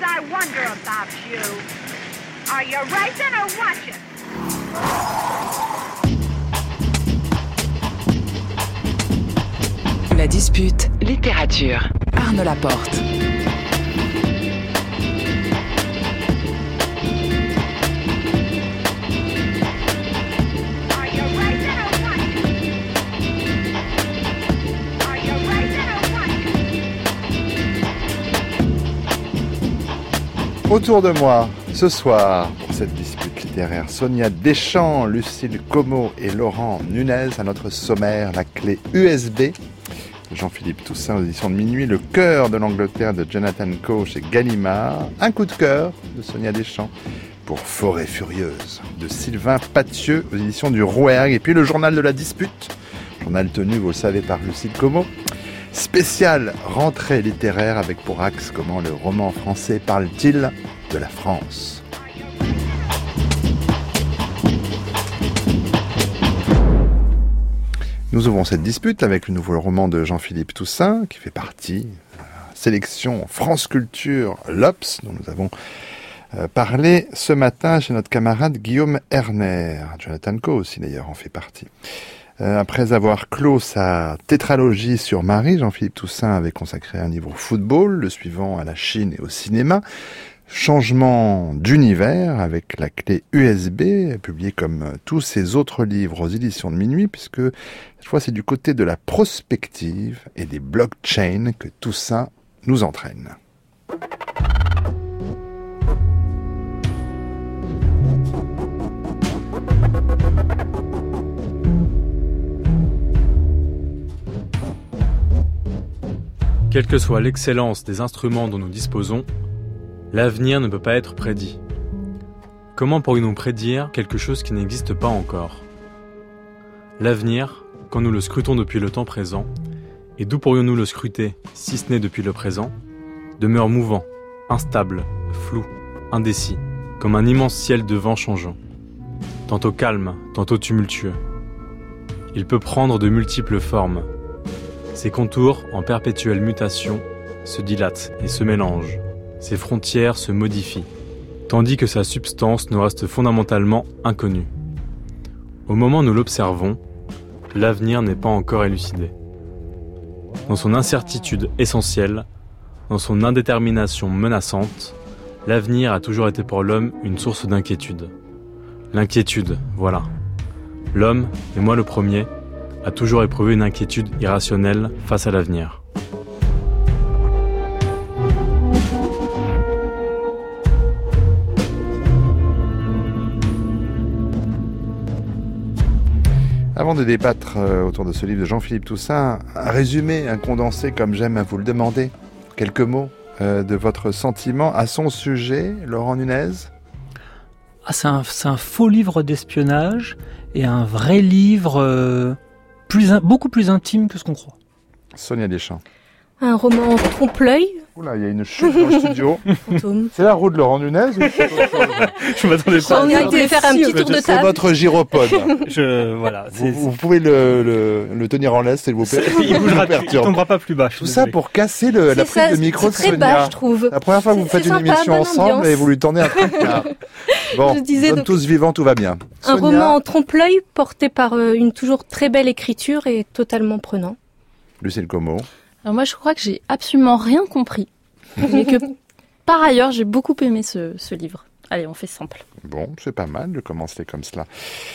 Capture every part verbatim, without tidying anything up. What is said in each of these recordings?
I wonder about you. Are you racing or watching? La dispute littérature. Arnaud Laporte. Autour de moi, ce soir, pour cette dispute littéraire, Sonia Deschamps, Lucille Como et Laurent Nunez. À notre sommaire, la clé U S B de Jean-Philippe Toussaint aux éditions de Minuit, Le cœur de l'Angleterre de Jonathan Coe chez Gallimard, un coup de cœur de Sonia Deschamps pour Forêt furieuse de Sylvain Pathieu aux éditions du Rouergue, et puis le journal de la dispute, journal tenu, vous le savez, par Lucille Como. Spécial rentrée littéraire avec pour axe comment le roman français parle-t-il de la France. Nous ouvrons cette dispute avec le nouveau roman de Jean-Philippe Toussaint qui fait partie de la sélection France Culture L'Obs dont nous avons parlé ce matin chez notre camarade Guillaume Erner. Jonathan Coe aussi d'ailleurs en fait partie. Après avoir clos sa tétralogie sur Marie, Jean-Philippe Toussaint avait consacré un livre au football, le suivant à la Chine et au cinéma. Changement d'univers avec la clé U S B, publié comme tous ses autres livres aux éditions de Minuit, puisque cette fois c'est du côté de la prospective et des blockchains que Toussaint nous entraîne. Quelle que soit l'excellence des instruments dont nous disposons, l'avenir ne peut pas être prédit. Comment pourrions-nous prédire quelque chose qui n'existe pas encore ? L'avenir, quand nous le scrutons depuis le temps présent, et d'où pourrions-nous le scruter, si ce n'est depuis le présent, demeure mouvant, instable, flou, indécis, comme un immense ciel de vent changeant, tantôt calme, tantôt tumultueux. Il peut prendre de multiples formes. Ses contours, en perpétuelle mutation, se dilatent et se mélangent. Ses frontières se modifient, tandis que sa substance nous reste fondamentalement inconnue. Au moment où nous l'observons, l'avenir n'est pas encore élucidé. Dans son incertitude essentielle, dans son indétermination menaçante, l'avenir a toujours été pour l'homme une source d'inquiétude. L'inquiétude, voilà. L'homme, et moi le premier, a toujours éprouvé une inquiétude irrationnelle face à l'avenir. Avant de débattre autour de ce livre de Jean-Philippe Toussaint, un résumé, un condensé, comme j'aime à vous le demander, quelques mots euh, de votre sentiment à son sujet, Laurent Nunez. Ah, c'est, un, c'est un faux livre d'espionnage et un vrai livre euh, plus, beaucoup plus intime que ce qu'on croit. Sonia Deschamps. Un roman trompe-l'œil. Oula, il y a une chute dans le studio. Fantôme. C'est la roue de Laurent Nunez ou c'est autre chose ? Je m'attendais pas. On a été faire un petit tour de C'est table. votre gyropode. Je, voilà, Vous, vous pouvez le, le, le tenir en laisse, s'il vous plaît. il bougera, vous il tombera pas plus bas. Tout ça pour casser le, la C'est prise ça, de micro de c'est très Sonia. bas, je trouve. La première fois que vous C'est- faites c'est une sympa, émission bonne ensemble ambiance. et vous lui tendez un truc là. Bon, Je disais nous sommes donc- tous vivants, tout va bien. Un Sonia, roman en trompe-l'œil porté par euh, une toujours très belle écriture et totalement prenant. Lucille Como. Alors moi, je crois que j'ai absolument rien compris, mais que par ailleurs, j'ai beaucoup aimé ce, ce livre. Allez, on fait simple. Bon, c'est pas mal de commencer comme cela.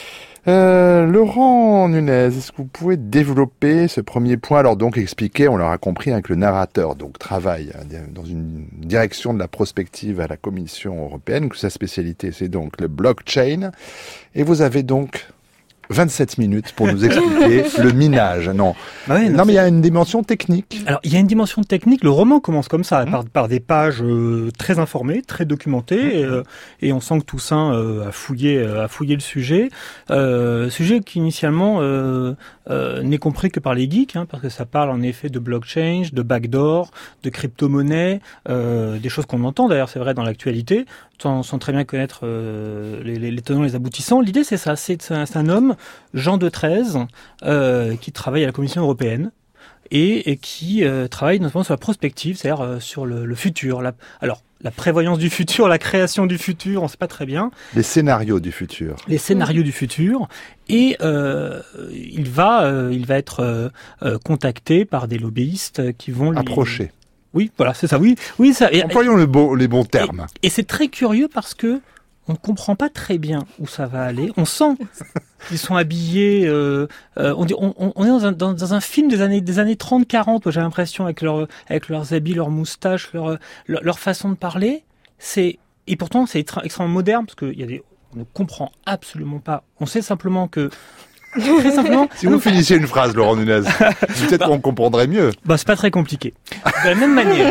Euh, Laurent Nunez, est-ce que vous pouvez développer ce premier point ? Alors donc expliquer, on l'aura compris, hein, que le narrateur donc travaille dans une direction de la prospective à la Commission européenne, que sa spécialité c'est donc le blockchain, et vous avez donc vingt-sept minutes pour nous expliquer le minage. Non, Bah oui, non, mais il y a une dimension technique. Alors, il y a une dimension technique. Le roman commence comme ça, mmh. par, par des pages euh, très informées, très documentées, mmh. et, euh, et on sent que Toussaint euh, a fouillé, euh, a fouillé le sujet. Euh, sujet qui initialement euh, euh, n'est compris que par les geeks, hein, parce que ça parle en effet de blockchain, de backdoor, de crypto-monnaie, euh, des choses qu'on entend d'ailleurs, c'est vrai, dans l'actualité, sans, sans très bien connaître euh, les, les, les tenants, les aboutissants. L'idée, c'est ça, c'est, c'est, un, c'est un homme, Jean de Treize, euh, qui travaille à la Commission européenne. Et, et qui euh, travaille notamment sur la prospective, c'est-à-dire euh, sur le, le futur. La... Alors, la prévoyance du futur, la création du futur, on ne sait pas très bien. Les scénarios du futur. Les scénarios du futur. Et euh, il va, euh, il va être euh, euh, contacté par des lobbyistes qui vont lui... Approcher. Oui, voilà, c'est ça. Oui, oui, ça. Et, Employons le bon, les bons termes. Et, et c'est très curieux parce que on ne comprend pas très bien où ça va aller. On sent qu'ils sont habillés. Euh, euh, on, dit, on, on est dans un, dans, dans un film des années des années trente quarante. J'ai l'impression avec leur avec leurs habits, leurs moustaches, leur leur, leur façon de parler. C'est et pourtant c'est extra, extrêmement moderne parce que il y a des on ne comprend absolument pas. On sait simplement que très simplement. Si vous finissiez une phrase, Laurent Nunez, peut-être bah, qu'on comprendrait mieux. Bah c'est pas très compliqué. De la même manière,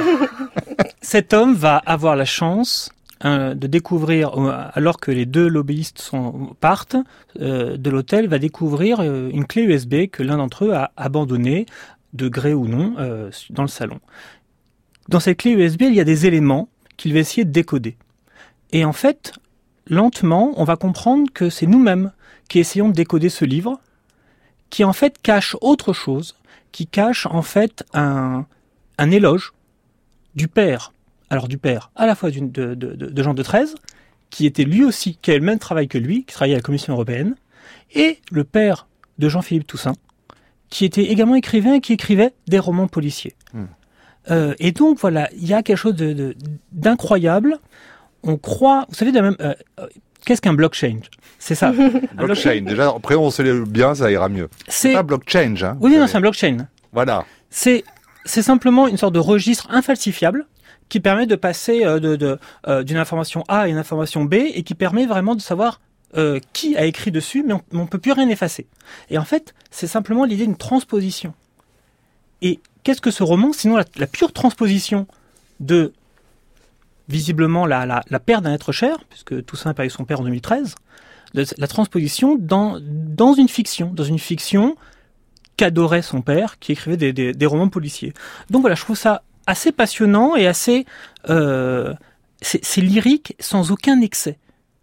cet homme va avoir la chance de découvrir, alors que les deux lobbyistes sont, partent euh, de l'hôtel, va découvrir euh, une clé U S B que l'un d'entre eux a abandonnée, de gré ou non, euh, dans le salon. Dans cette clé U S B, il y a des éléments qu'il va essayer de décoder. Et en fait, lentement, on va comprendre que c'est nous-mêmes qui essayons de décoder ce livre, qui en fait cache autre chose, qui cache en fait un, un éloge du père. Alors du père, à la fois de, de, de, de Jean de Treize, qui était lui aussi, qui avait le même travail que lui, qui travaillait à la Commission européenne, et le père de Jean-Philippe Toussaint, qui était également écrivain et qui écrivait des romans policiers. Mmh. Euh, et donc voilà, il y a quelque chose de, de, d'incroyable. On croit, vous savez, de la même, euh, qu'est-ce qu'un blockchain ? C'est ça. blockchain, blockchain. Déjà, après on se lève bien, ça ira mieux. C'est, c'est pas blockchain, hein. Oui, non, c'est un blockchain. Voilà. C'est, c'est simplement une sorte de registre infalsifiable qui permet de passer euh, de, de, euh, d'une information A à une information B et qui permet vraiment de savoir euh, qui a écrit dessus, mais on ne peut plus rien effacer. Et en fait, c'est simplement l'idée d'une transposition. Et qu'est-ce que ce roman, sinon la, la pure transposition de, visiblement, la, la, la perte d'un être cher, puisque Toussaint a perdu son père en deux mille treize, de, la transposition dans, dans une fiction, dans une fiction qu'adorait son père, qui écrivait des, des, des romans policiers. Donc voilà, je trouve ça assez passionnant et assez... Euh, c'est, c'est lyrique sans aucun excès.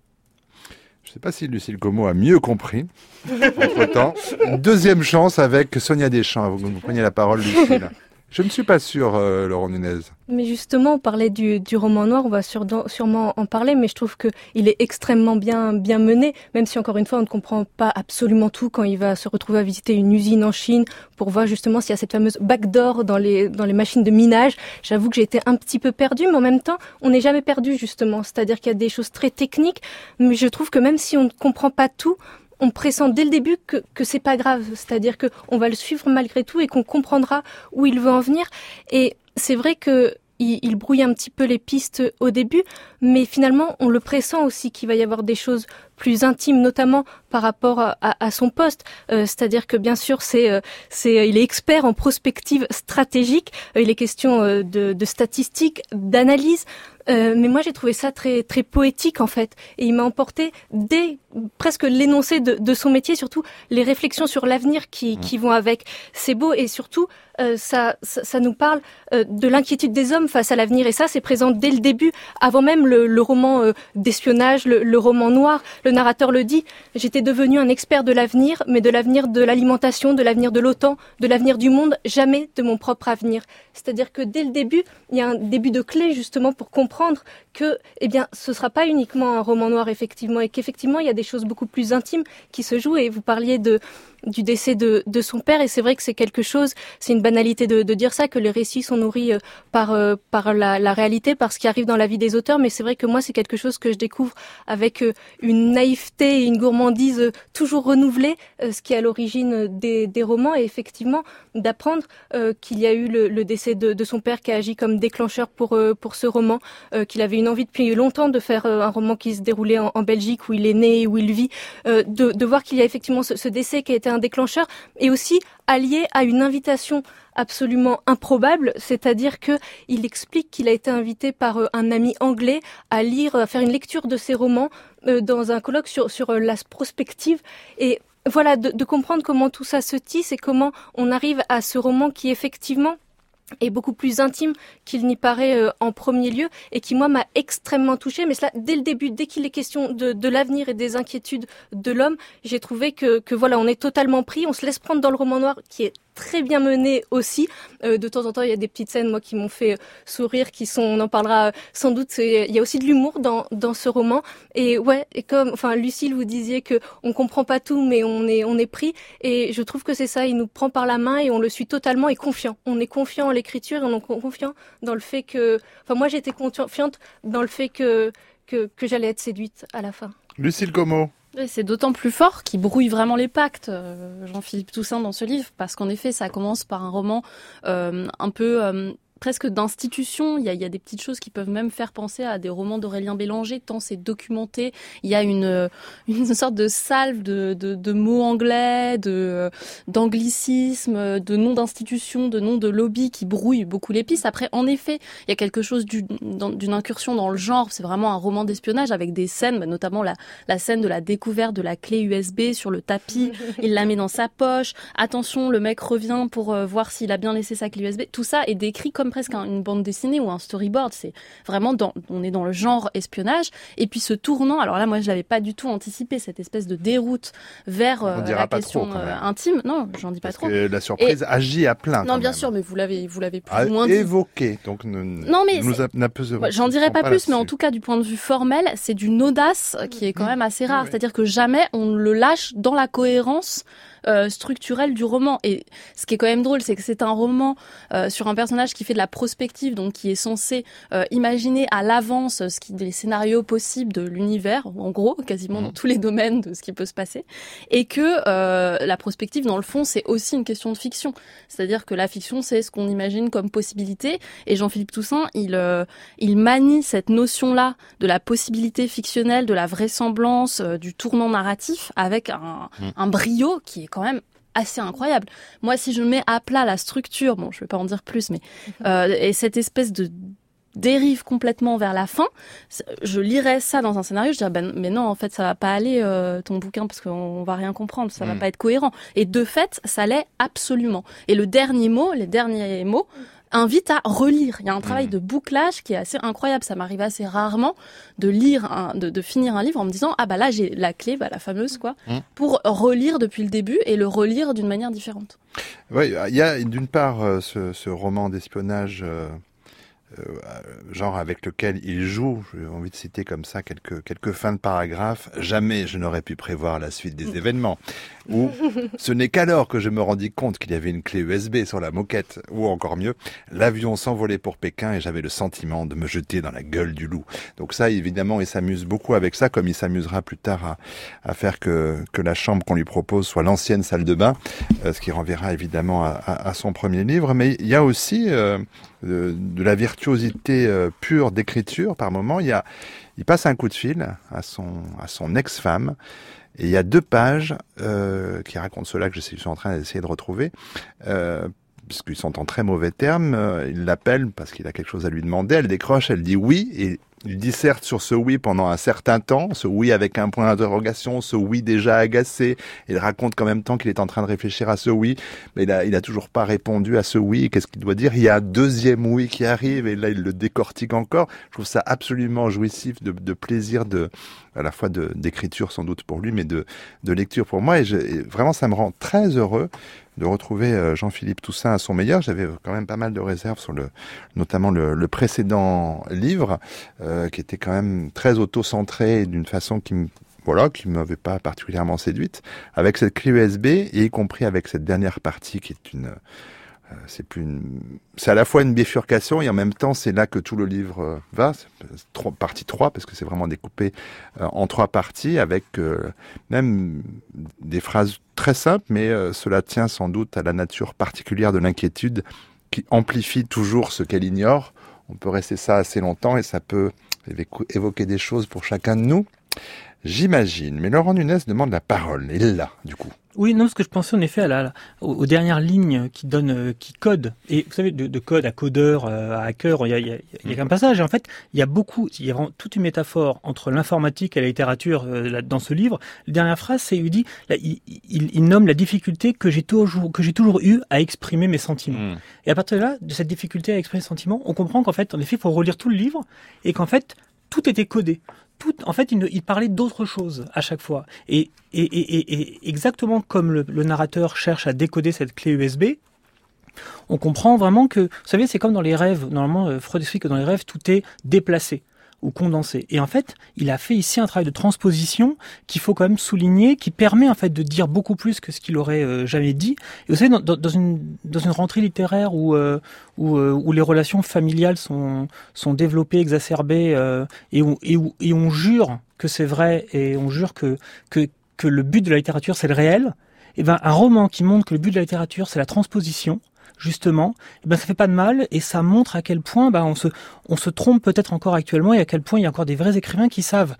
Je ne sais pas si Lucille Como a mieux compris. Entre-temps, deuxième chance avec Sonia Deschamps. Vous, vous prenez la parole, Lucille. Je ne suis pas sûr, euh, Laurent Nunez. Mais justement, on parlait du, du roman noir, on va sur, sûrement en parler, mais je trouve qu'il est extrêmement bien, bien mené, même si encore une fois, on ne comprend pas absolument tout quand il va se retrouver à visiter une usine en Chine pour voir justement s'il y a cette fameuse backdoor dans les, dans les machines de minage. J'avoue que j'ai été un petit peu perdue, mais en même temps, on n'est jamais perdu justement. C'est-à-dire qu'il y a des choses très techniques, mais je trouve que même si on ne comprend pas tout, on pressent dès le début que, que c'est pas grave, c'est-à-dire que on va le suivre malgré tout et qu'on comprendra où il veut en venir. Et c'est vrai que il, il brouille un petit peu les pistes au début, mais finalement on le pressent aussi qu'il va y avoir des choses plus intimes, notamment par rapport à, à, à son poste. Euh, c'est-à-dire que bien sûr, c'est, euh, c'est, il est expert en prospective stratégique. Euh, il est question euh, de, de statistiques, d'analyse. Euh, mais moi, j'ai trouvé ça très très poétique en fait, et il m'a emporté dès presque l'énoncé de, de son métier, surtout les réflexions sur l'avenir qui, qui vont avec. C'est beau et surtout euh, ça, ça ça nous parle euh, de l'inquiétude des hommes face à l'avenir, et ça c'est présent dès le début, avant même le, le roman euh, d'espionnage, le, le roman noir. Le narrateur le dit, j'étais devenu un expert de l'avenir, mais de l'avenir de l'alimentation, de l'avenir de l'OTAN, de l'avenir du monde, jamais de mon propre avenir. C'est-à-dire que dès le début, il y a un début de clé justement pour comprendre que, eh bien, ce sera pas uniquement un roman noir effectivement, et qu'effectivement il y a des choses beaucoup plus intimes qui se jouent. Et vous parliez de du décès de, de son père, et c'est vrai que c'est quelque chose, c'est une banalité de, de dire ça, que les récits sont nourris euh, par euh, par la, la réalité, par ce qui arrive dans la vie des auteurs, mais c'est vrai que moi c'est quelque chose que je découvre avec euh, une naïveté et une gourmandise euh, toujours renouvelée, euh, ce qui est à l'origine des, des romans, et effectivement d'apprendre euh, qu'il y a eu le, le décès de, de son père qui a agi comme déclencheur pour euh, pour ce roman, euh, qu'il avait une envie depuis longtemps de faire euh, un roman qui se déroulait en, en Belgique où il est né et où il vit, euh, de, de voir qu'il y a effectivement ce, ce décès qui a été un déclencheur, et aussi allié à une invitation absolument improbable, c'est-à-dire que il explique qu'il a été invité par euh, un ami anglais à lire, à faire une lecture de ses romans euh, dans un colloque sur sur euh, la prospective, et voilà, de, de comprendre comment tout ça se tisse et comment on arrive à ce roman qui effectivement est beaucoup plus intime qu'il n'y paraît euh, en premier lieu, et qui moi m'a extrêmement touchée. Mais cela dès le début, dès qu'il est question de, de l'avenir et des inquiétudes de l'homme, j'ai trouvé que, que voilà, on est totalement pris, on se laisse prendre dans le roman noir qui est très bien mené aussi. Euh, de temps en temps, il y a des petites scènes, moi, qui m'ont fait sourire, qui sont, on en parlera sans doute. Il y a aussi de l'humour dans dans ce roman. Et ouais, et comme, enfin, Lucille, vous disiez que on comprend pas tout, mais on est on est pris. Et je trouve que c'est ça. Il nous prend par la main et on le suit totalement et confiant. On est confiant en l'écriture et on est confiant dans le fait que, enfin, moi, j'étais confiante dans le fait que que que j'allais être séduite à la fin. Lucille Como. Et c'est d'autant plus fort qu'il brouille vraiment les pactes, euh, Jean-Philippe Toussaint, dans ce livre, parce qu'en effet, ça commence par un roman euh, un peu euh, presque d'institution. Il y a, il y a des petites choses qui peuvent même faire penser à des romans d'Aurélien Bélanger, tant c'est documenté. Il y a une, une sorte de salve de, de, de mots anglais, de, d'anglicisme, de noms d'institutions, de noms de lobby qui brouillent beaucoup les pistes. Après, en effet, il y a quelque chose du, d'une incursion dans le genre. C'est vraiment un roman d'espionnage avec des scènes, notamment la, la scène de la découverte de la clé U S B sur le tapis. Il la met dans sa poche. Attention, le mec revient pour euh, voir s'il a bien laissé sa clé U S B. Tout ça est décrit comme presque une bande dessinée ou un storyboard. C'est vraiment dans, on est dans le genre espionnage. Et puis ce tournant, alors là, moi, je l'avais pas du tout anticipé, cette espèce de déroute vers euh, la question trop, euh, intime. Non, j'en dis Parce pas trop. Que la surprise et... agit à plein. Non, bien même. sûr, mais vous l'avez, vous l'avez plus à ou moins dit. évoqué. Donc, ne, non, mais nous a, n'a peu, j'en dirais pas, pas plus, mais en tout cas, du point de vue formel, c'est d'une audace qui est quand même assez rare. Oui. C'est-à-dire que jamais on le lâche dans la cohérence Euh, structurelle du roman. Et ce qui est quand même drôle, c'est que c'est un roman euh, sur un personnage qui fait de la prospective, donc qui est censé euh, imaginer à l'avance ce qui, les scénarios possibles de l'univers, en gros, quasiment mmh. dans tous les domaines de ce qui peut se passer, et que euh, la prospective, dans le fond, c'est aussi une question de fiction. C'est-à-dire que la fiction, c'est ce qu'on imagine comme possibilité, et Jean-Philippe Toussaint, il, euh, il manie cette notion-là de la possibilité fictionnelle, de la vraisemblance, euh, du tournant narratif, avec un, mmh. un brio qui est quand même assez incroyable. Moi, si je mets à plat la structure, bon, je vais pas en dire plus, mais euh, et cette espèce de dérive complètement vers la fin, je lirais ça dans un scénario, je dirais ben mais non, en fait, ça va pas aller euh, ton bouquin parce qu'on va rien comprendre, ça mmh. va pas être cohérent. Et de fait, ça l'est absolument. Et le dernier mot, les derniers mots invite à relire. Il y a un travail de bouclage qui est assez incroyable. Ça m'arrive assez rarement de lire, un, de, de finir un livre en me disant ah bah là j'ai la clé, bah la fameuse quoi, mmh. pour relire depuis le début et le relire d'une manière différente. Oui, il y a d'une part euh, ce, ce roman d'espionnage. Euh... Euh, genre avec lequel il joue, j'ai envie de citer comme ça quelques quelques fins de paragraphes. Jamais je n'aurais pu prévoir la suite des événements. Ou ce n'est qu'alors que je me rendis compte qu'il y avait une clé U S B sur la moquette. Ou encore mieux, l'avion s'envolait pour Pékin et j'avais le sentiment de me jeter dans la gueule du loup. Donc ça, évidemment, il s'amuse beaucoup avec ça, comme il s'amusera plus tard à, à faire que que la chambre qu'on lui propose soit l'ancienne salle de bain, euh, ce qui renverra évidemment à, à, à son premier livre. Mais il y a aussi euh, de, de la virtuosité euh, pure d'écriture par moment. Il y a, il passe un coup de fil à son à son ex-femme. Et il y a deux pages euh, qui racontent cela que je suis en train d'essayer de retrouver, euh, puisqu'ils sont en très mauvais termes. Euh, il l'appelle parce qu'il a quelque chose à lui demander. Elle décroche, elle dit oui, et il disserte sur ce oui pendant un certain temps, ce oui avec un point d'interrogation, ce oui déjà agacé. Il raconte qu'en même temps qu'il est en train de réfléchir à ce oui, mais il a, il a toujours pas répondu à ce oui. Qu'est-ce qu'il doit dire? Il y a un deuxième oui qui arrive et là il le décortique encore. Je trouve ça absolument jouissif, de, de plaisir de, à la fois de, d'écriture sans doute pour lui, mais de, de lecture pour moi. Et, je, et vraiment ça me rend très heureux de retrouver Jean-Philippe Toussaint à son meilleur. J'avais quand même pas mal de réserves sur le, notamment le, le précédent livre, euh, qui était quand même très auto-centré d'une façon qui me, voilà, qui m'avait pas particulièrement séduite. Avec cette clé U S B, et y compris avec cette dernière partie qui est une, euh, c'est plus une, c'est à la fois une bifurcation et en même temps c'est là que tout le livre euh, va. C'est, trois, partie trois, parce que c'est vraiment découpé euh, en trois parties avec euh, même des phrases très simple, mais euh, cela tient sans doute à la nature particulière de l'inquiétude qui amplifie toujours ce qu'elle ignore. On peut rester ça assez longtemps et ça peut évoquer des choses pour chacun de nous, j'imagine. Mais Laurent Nunez demande la parole, et là, du coup. Oui, non, parce que je pensais en effet à la, aux, aux dernières lignes qui donnent, euh, qui codent. Et vous savez, de, de code à codeur, euh, à hacker, il y a, il y a, il y a qu'un passage. Et en fait, il y a beaucoup, il y a vraiment toute une métaphore entre l'informatique et la littérature euh, là, dans ce livre. La dernière phrase, c'est il dit, là, il, il, il nomme la difficulté que j'ai toujours, que j'ai toujours eu à exprimer mes sentiments. Mmh. Et à partir de là, de cette difficulté à exprimer ses sentiments, on comprend qu'en fait, en effet, il faut relire tout le livre et qu'en fait, tout était codé. tout, en fait, il, il parlait d'autre chose à chaque fois. Et, et, et, et, et exactement comme le, le narrateur cherche à décoder cette clé U S B, on comprend vraiment que, vous savez, c'est comme dans les rêves. Normalement, Freud explique que dans les rêves, tout est déplacé ou condensé. Et en fait, il a fait ici un travail de transposition qu'il faut quand même souligner, qui permet en fait de dire beaucoup plus que ce qu'il aurait euh, jamais dit. Et vous savez, dans, dans une dans une rentrée littéraire où euh, où, euh, où les relations familiales sont sont développées, exacerbées, euh, et où et où et on jure que c'est vrai et on jure que que que le but de la littérature c'est le réel. Et ben un roman qui montre que le but de la littérature c'est la transposition, justement, eh ben ça fait pas de mal et ça montre à quel point ben on se on se trompe peut-être encore actuellement et à quel point il y a encore des vrais écrivains qui savent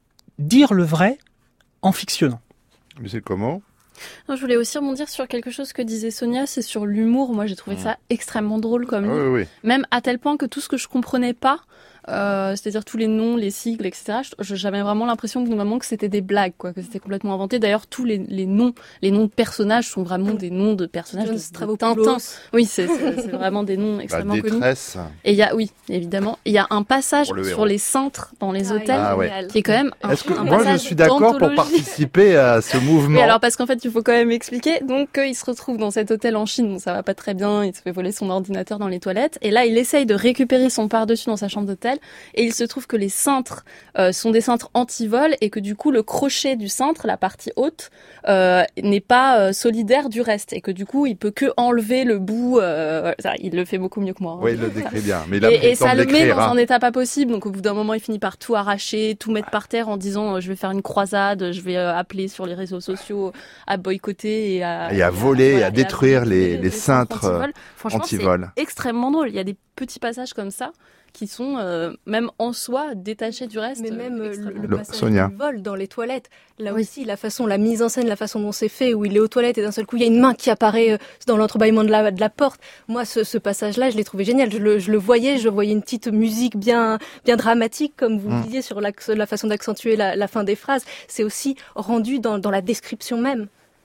dire le vrai en fictionnant. Mais c'est comment ? Non, je voulais aussi rebondir sur quelque chose que disait Sonia, c'est sur l'humour. Moi, j'ai trouvé ça extrêmement drôle comme ah, livre. oui, oui. Même à tel point que tout ce que je comprenais pas, euh, c'est-à-dire tous les noms, les sigles, et cetera, je, j'avais vraiment l'impression que normalement que c'était des blagues, quoi, que c'était complètement inventé. D'ailleurs, tous les, les noms, les noms de personnages sont vraiment des noms de personnages de, de Tintin. Oui, c'est, c'est, c'est vraiment des noms extrêmement La connus. détresse. Et il y a, oui, évidemment, il y a un passage sur héros. les cintres dans les hôtels ah, ouais. qui est quand même un, Est-ce que un moi passage je suis d'accord pour participer à ce mouvement. Oui, alors parce qu'en fait, il faut quand même expliquer. Donc, euh, il se retrouve dans cet hôtel en Chine, bon, ça va pas très bien, il se fait voler son ordinateur dans les toilettes. Et là, il essaye de récupérer son par-dessus dans sa chambre d'hôtel. Et il se trouve que les cintres euh, sont des cintres anti-vol et que du coup, le crochet du cintre, la partie haute, euh, n'est pas euh, solidaire du reste. Et que du coup, il peut que enlever le bout. Euh, ça, il le fait beaucoup mieux que moi. Hein. Oui, il le décrit bien. Mais là, et et ça le met dans hein. un état pas possible. Donc, au bout d'un moment, il finit par tout arracher, tout mettre par terre en disant euh, je vais faire une croisade, je vais euh, appeler sur les réseaux sociaux à boycotter et à, et à voler, et à, voilà, à détruire à les, les, les cintres anti-vol. Franchement, anti-vol. C'est extrêmement drôle. Il y a des petits passages comme ça qui sont euh, même en soi détachés du reste. Mais même euh, le, le passage Sonia. du vol dans les toilettes, là oui. aussi la façon, la mise en scène, la façon dont c'est fait, où il est aux toilettes et d'un seul coup il y a une main qui apparaît euh, dans l'entrebâillement de la, de la porte. Moi, ce, ce passage-là, je l'ai trouvé génial. Je le, je le voyais, je voyais une petite musique bien, bien dramatique, comme vous mmh. disiez, sur la, la façon d'accentuer la, la fin des phrases. C'est aussi rendu dans, dans la description même.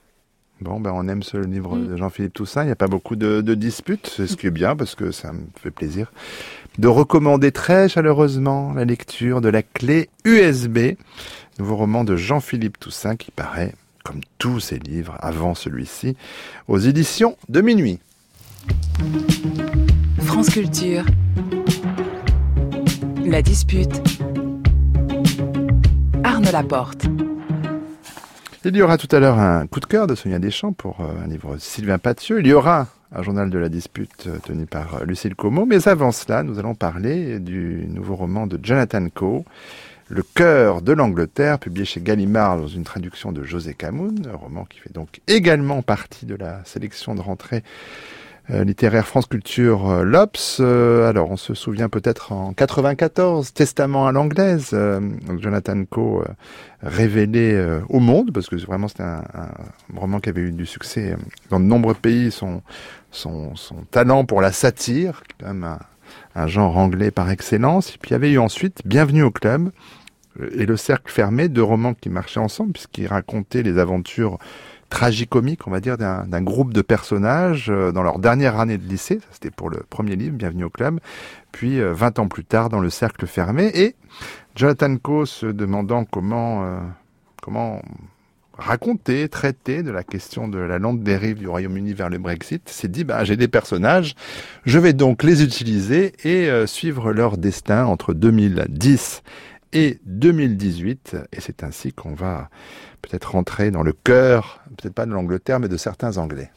Bon, ben on aime ce livre de Jean-Philippe Toussaint. Il n'y a pas beaucoup de, de disputes, c'est ce qui est bien parce que ça me fait plaisir de recommander très chaleureusement la lecture de La Clé U S B, nouveau roman de Jean-Philippe Toussaint qui paraît, comme tous ses livres avant celui-ci, aux éditions de Minuit. France Culture. La dispute. Arnaud Laporte. Il y aura tout à l'heure un coup de cœur de Sonia Deschamps pour un livre de Sylvain Pathieu. Il y aura un journal de la dispute tenu par Lucille Como. Mais avant cela, nous allons parler du nouveau roman de Jonathan Coe, Le cœur de l'Angleterre, publié chez Gallimard dans une traduction de José Camoun, un roman qui fait donc également partie de la sélection de rentrée Euh, littéraire France Culture euh, L'Obs. Euh, alors, on se souvient peut-être en quatre-vingt-quatorze, Testament à l'anglaise, euh, donc Jonathan Coe euh, révélé euh, au monde, parce que vraiment c'était un, un roman qui avait eu du succès euh, dans de nombreux pays, son, son, son talent pour la satire, qui est quand même un, un genre anglais par excellence. Et puis il y avait eu ensuite Bienvenue au club euh, et Le cercle fermé, deux romans qui marchaient ensemble, puisqu'ils racontaient les aventures tragicomique, on va dire, d'un, d'un groupe de personnages euh, dans leur dernière année de lycée. Ça, c'était pour le premier livre, Bienvenue au club. Puis, euh, vingt ans plus tard, dans Le cercle fermé. Et Jonathan Coe, se demandant comment, euh, comment raconter, traiter de la question de la lente dérive du Royaume-Uni vers le Brexit, s'est dit, bah, j'ai des personnages, je vais donc les utiliser et euh, suivre leur destin entre deux mille dix et deux mille dix-huit. Et c'est ainsi qu'on va peut-être rentrer dans le cœur, peut-être pas de l'Angleterre, mais de certains Anglais.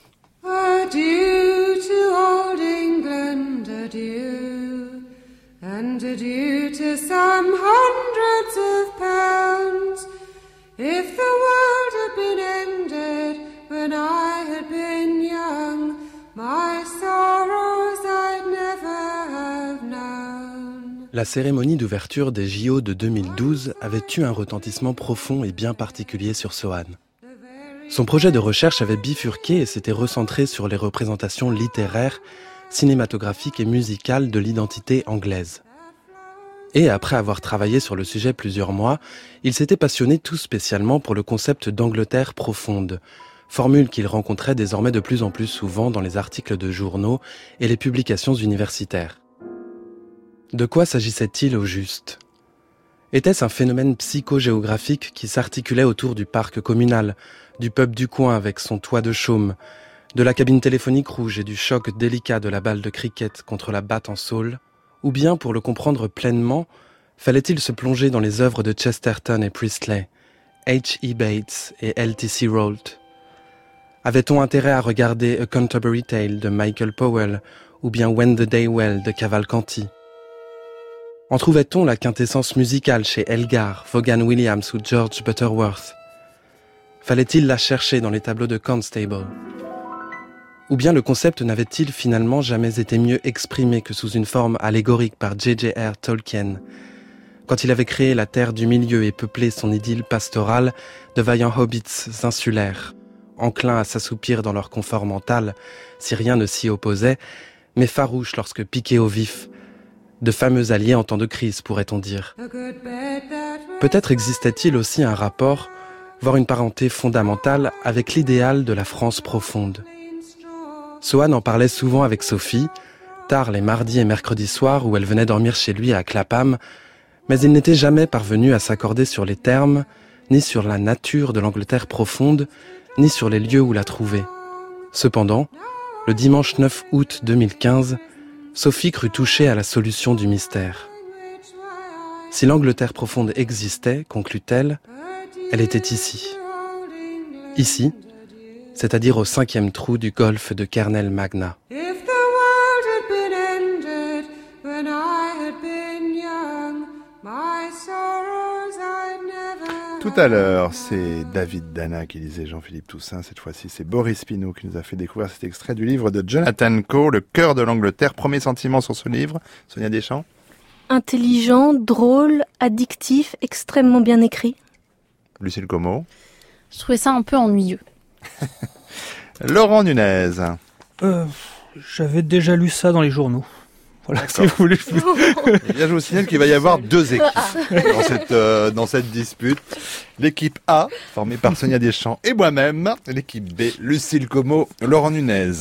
Adieu to old England, adieu, and adieu to some hundreds of pounds. If the world had been ended when I had been young, my sorrows I'd never have known. La cérémonie d'ouverture des J O de deux mille douze avait eu un retentissement profond et bien particulier sur Sohan. Son projet de recherche avait bifurqué et s'était recentré sur les représentations littéraires, cinématographiques et musicales de l'identité anglaise. Et après avoir travaillé sur le sujet plusieurs mois, il s'était passionné tout spécialement pour le concept d'Angleterre profonde, formule qu'il rencontrait désormais de plus en plus souvent dans les articles de journaux et les publications universitaires. De quoi s'agissait-il au juste ? Était-ce un phénomène psychogéographique qui s'articulait autour du parc communal, du pub du coin avec son toit de chaume, de la cabine téléphonique rouge et du choc délicat de la balle de cricket contre la batte en saule? Ou bien, pour le comprendre pleinement, fallait-il se plonger dans les œuvres de Chesterton et Priestley, H E Bates et L T C Rolt? Avait-on intérêt à regarder A Canterbury Tale de Michael Powell ou bien When the Day Well de Cavalcanti? En trouvait-on la quintessence musicale chez Elgar, Vaughan Williams ou George Butterworth? Fallait-il la chercher dans les tableaux de Constable? Ou bien le concept n'avait-il finalement jamais été mieux exprimé que sous une forme allégorique par J J R Tolkien, quand il avait créé la Terre du Milieu et peuplé son idylle pastorale de vaillants hobbits insulaires, enclins à s'assoupir dans leur confort mental si rien ne s'y opposait, mais farouches lorsque piqués au vif, de fameux alliés en temps de crise, pourrait-on dire. Peut-être existait-il aussi un rapport, voire une parenté fondamentale avec l'idéal de la France profonde. Sohan en parlait souvent avec Sophie, tard les mardis et mercredis soirs où elle venait dormir chez lui à Clapham, mais il n'était jamais parvenu à s'accorder sur les termes, ni sur la nature de l'Angleterre profonde, ni sur les lieux où la trouver. Cependant, le dimanche neuf août deux mille quinze, Sophie crut toucher à la solution du mystère. Si l'Angleterre profonde existait, conclut-elle, elle était ici. Ici, c'est-à-dire au cinquième trou du golfe de Kernel Magna. Tout à l'heure, c'est David Dana qui lisait Jean-Philippe Toussaint. Cette fois-ci, c'est Boris Pinault qui nous a fait découvrir cet extrait du livre de Jonathan Coe, Le cœur de l'Angleterre. Premier sentiment sur ce livre, Sonia Deschamps? Intelligent, drôle, addictif, extrêmement bien écrit. Lucille Como? Je trouvais ça un peu ennuyeux. Laurent Nunez? euh, J'avais déjà lu ça dans les journaux. Voilà, si vous voulez. Eh bien, je vous signale qu'il va y avoir deux équipes dans cette, euh, dans cette dispute. L'équipe A, formée par Sonia Deschamps et moi-même. L'équipe B, Lucille Como, Laurent Nunez.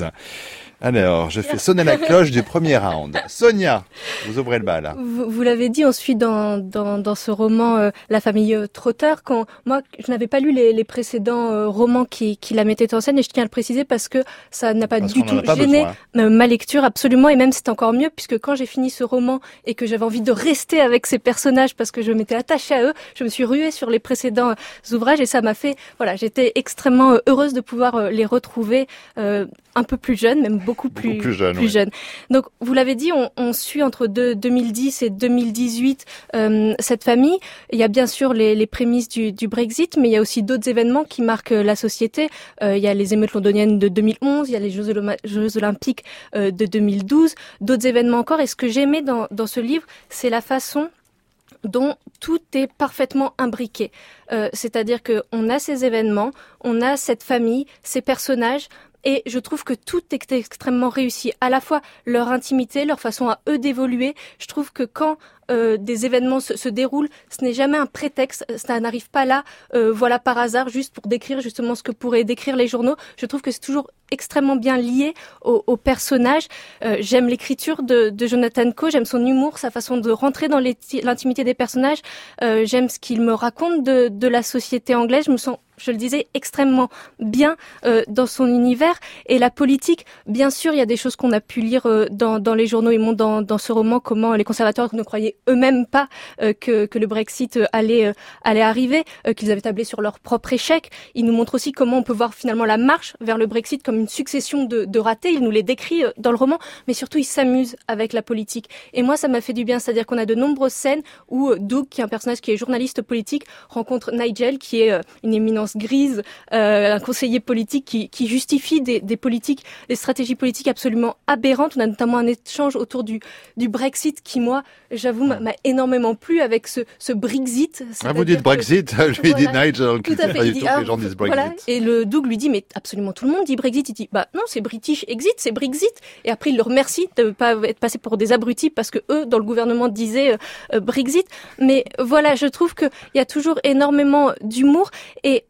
Alors, je fais sonner la cloche du premier round. Sonia, vous ouvrez le bal. Vous, vous l'avez dit, on suit dans, dans, dans ce roman euh, La famille euh, Trotter. Quand, moi, je n'avais pas lu les, les précédents euh, romans qui, qui la mettaient en scène, et je tiens à le préciser parce que ça n'a pas parce du tout pas gêné besoin. ma lecture, absolument, et même c'est encore mieux, puisque quand j'ai fini ce roman et que j'avais envie de rester avec ces personnages parce que je m'étais attachée à eux, je me suis ruée sur les précédents euh, ouvrages, et ça m'a fait, voilà, j'étais extrêmement euh, heureuse de pouvoir euh, les retrouver euh, un peu plus jeunes, même beaucoup plus, beaucoup plus jeunes. Plus oui. jeune. Donc, vous l'avez dit, on, on suit entre deux, deux mille dix et deux mille dix-huit euh, cette famille. Il y a bien sûr les, les prémices du, du Brexit, mais il y a aussi d'autres événements qui marquent la société. Euh, il y a les émeutes londoniennes de deux mille onze, il y a les Jeux, Oloma- Jeux Olympiques euh, de deux mille douze, d'autres événements encore. Et ce que j'aimais dans, dans ce livre, c'est la façon dont tout est parfaitement imbriqué. Euh, c'est-à-dire qu'on a ces événements, on a cette famille, ces personnages, et je trouve que tout est extrêmement réussi. À la fois leur intimité, leur façon à eux d'évoluer. Je trouve que quand euh, des événements se, se déroulent, ce n'est jamais un prétexte. Ça n'arrive pas là, euh, voilà, par hasard, juste pour décrire justement ce que pourraient décrire les journaux. Je trouve que c'est toujours extrêmement bien lié au, au personnage. Euh, j'aime l'écriture de, de Jonathan Coe, j'aime son humour, sa façon de rentrer dans l'intimité des personnages. Euh, j'aime ce qu'il me raconte de, de la société anglaise. Je me sens, je le disais, extrêmement bien euh, dans son univers. Et la politique, bien sûr, il y a des choses qu'on a pu lire euh, dans, dans les journaux. Ils montrent dans, dans ce roman comment les conservateurs ne croyaient eux-mêmes pas euh, que, que le Brexit euh, allait, euh, allait arriver, euh, qu'ils avaient tablé sur leur propre échec. Ils nous montrent aussi comment on peut voir finalement la marche vers le Brexit comme une succession de, de ratés. Il nous les décrit euh, dans le roman, mais surtout il s'amuse avec la politique. Et moi, ça m'a fait du bien, c'est-à-dire qu'on a de nombreuses scènes où euh, Doug, qui est un personnage qui est journaliste politique, rencontre Nigel, qui est euh, une éminence grise, euh, un conseiller politique qui, qui justifie des, des politiques, des stratégies politiques absolument aberrantes. On a notamment un échange autour du, du Brexit qui, moi, j'avoue, m'a, m'a énormément plu avec ce, ce Brexit. Ah, vous dites Brexit, que, lui voilà, dit Nigel, tout à fait. Il dit, que ah, les gens disent Brexit. Voilà. Et le Doug lui dit, mais absolument tout le monde dit Brexit. Il dit, bah non, c'est British Exit, c'est Brexit. Et après, il le remercie de ne pas être passé pour des abrutis parce que eux, dans le gouvernement, disaient euh, euh, Brexit. Mais voilà, je trouve qu'il y a toujours énormément d'humour. Et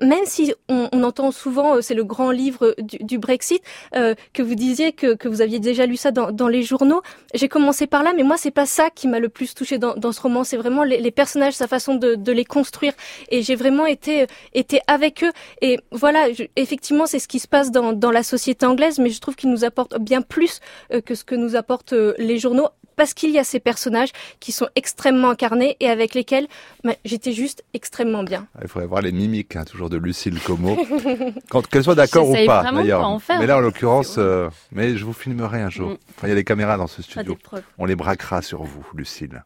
même si on, on entend souvent, euh, c'est le grand livre du, du Brexit, euh, que vous disiez que, que vous aviez déjà lu ça dans, dans les journaux, j'ai commencé par là, mais moi c'est pas ça qui m'a le plus touché dans, dans ce roman, c'est vraiment les, les personnages, sa façon de, de les construire, et j'ai vraiment été, été avec eux, et voilà, je, effectivement c'est ce qui se passe dans, dans la société anglaise, mais je trouve qu'il nous apporte bien plus euh, que ce que nous apportent euh, les journaux, parce qu'il y a ces personnages qui sont extrêmement incarnés et avec lesquels bah, j'étais juste extrêmement bien. Il faudrait voir les mimiques, hein, toujours de Lucille Como, quand qu'elle soit d'accord ou pas, d'ailleurs. Pas en faire, mais là, en l'occurrence, euh, mais je vous filmerai un jour. Mm. Enfin, il y a des caméras dans ce studio. On les braquera sur vous, Lucille.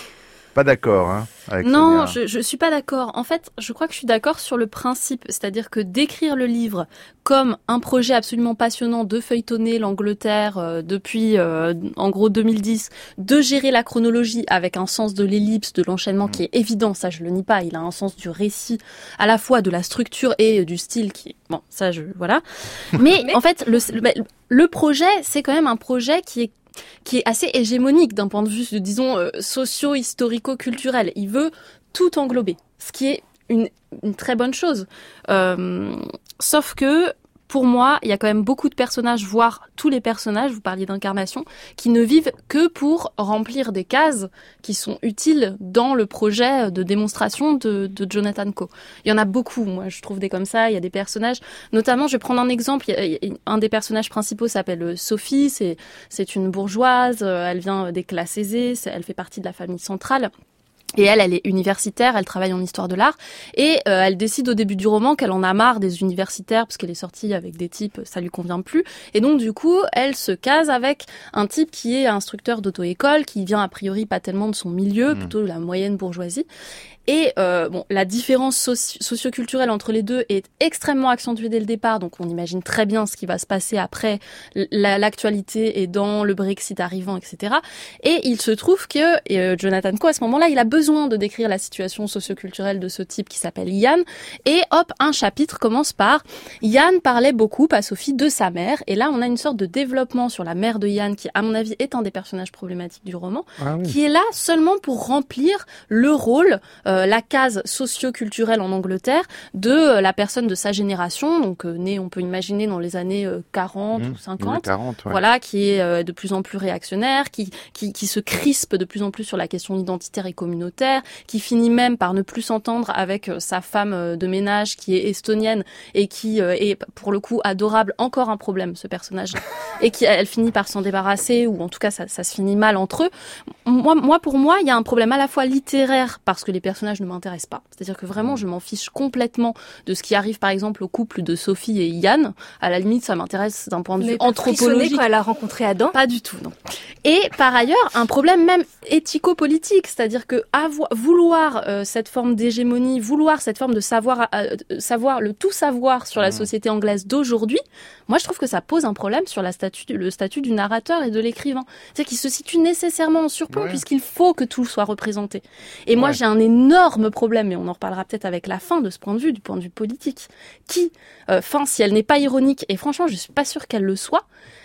Pas d'accord, hein, avec Non, Sonia. je, je suis pas d'accord. En fait, je crois que je suis d'accord sur le principe, c'est-à-dire que d'écrire le livre comme un projet absolument passionnant de feuilletonner l'Angleterre euh, depuis, euh, en gros, deux mille dix, de gérer la chronologie avec un sens de l'ellipse, de l'enchaînement mmh. qui est évident, ça je le nie pas, il a un sens du récit, à la fois de la structure et du style qui, bon, ça je, voilà. Mais, Mais... en fait, le, le, le projet, c'est quand même un projet qui est qui est assez hégémonique d'un point de vue, disons, euh, socio-historico-culturel. Il veut tout englober, ce qui est une, une très bonne chose. Euh, sauf que, pour moi, il y a quand même beaucoup de personnages, voire tous les personnages, vous parliez d'incarnation, qui ne vivent que pour remplir des cases qui sont utiles dans le projet de démonstration de, de Jonathan Coe. Il y en a beaucoup, moi, je trouve des comme ça. Il y a des personnages, notamment, je vais prendre un exemple. Il y a, il y a, un des personnages principaux s'appelle Sophie. C'est, c'est une bourgeoise. Elle vient des classes aisées. Elle fait partie de la famille centrale. Et elle, elle est universitaire, elle travaille en histoire de l'art, et euh, elle décide au début du roman qu'elle en a marre des universitaires, parce qu'elle est sortie avec des types, ça lui convient plus, et donc du coup, elle se case avec un type qui est instructeur d'auto-école, qui vient a priori pas tellement de son milieu, mmh. plutôt de la moyenne bourgeoisie. Et euh, bon, la différence soci- socioculturelle entre les deux est extrêmement accentuée dès le départ, donc on imagine très bien ce qui va se passer après la, l'actualité et dans le Brexit arrivant, et cetera. Et il se trouve que euh, Jonathan Coe, à ce moment-là, il a besoin de décrire la situation socioculturelle de ce type qui s'appelle Ian. Et hop, un chapitre commence par Ian parlait beaucoup à Sophie de sa mère. Et là, on a une sorte de développement sur la mère de Ian, qui, à mon avis, est un des personnages problématiques du roman, ah oui. qui est là seulement pour remplir le rôle euh, la case socio-culturelle en Angleterre de la personne de sa génération, donc euh, née, on peut imaginer, dans les années euh, quarante mmh, ou cinquante, quarante, ouais. voilà, qui est euh, de plus en plus réactionnaire, qui, qui, qui se crispe de plus en plus sur la question identitaire et communautaire, qui finit même par ne plus s'entendre avec euh, sa femme euh, de ménage qui est estonienne et qui euh, est, pour le coup, adorable, encore un problème, ce personnage, et qui, elle finit par s'en débarrasser, ou en tout cas, ça, ça se finit mal entre eux. Moi, moi, pour moi, il y a un problème à la fois littéraire, parce que les personnages ne m'intéresse pas. C'est-à-dire que vraiment, je m'en fiche complètement de ce qui arrive, par exemple, au couple de Sophie et Ian. À la limite, ça m'intéresse d'un point de vue anthropologique. Quand elle a rencontré Adam. Pas du tout, non. Et par ailleurs, un problème même éthico-politique, c'est-à-dire que avoir, vouloir euh, cette forme d'hégémonie, vouloir cette forme de savoir, euh, savoir le tout savoir sur la société anglaise d'aujourd'hui, moi, je trouve que ça pose un problème sur la statut, le statut du narrateur et de l'écrivain. C'est-à-dire qu'il se situe nécessairement en surplomb, ouais. puisqu'il faut que tout soit représenté. Et moi, ouais. j'ai un énorme problème, et on en reparlera peut-être avec la fin de ce point de vue, du point de vue politique, qui, euh, fin, si elle n'est pas ironique, et franchement, je suis pas sûre qu'elle le soit,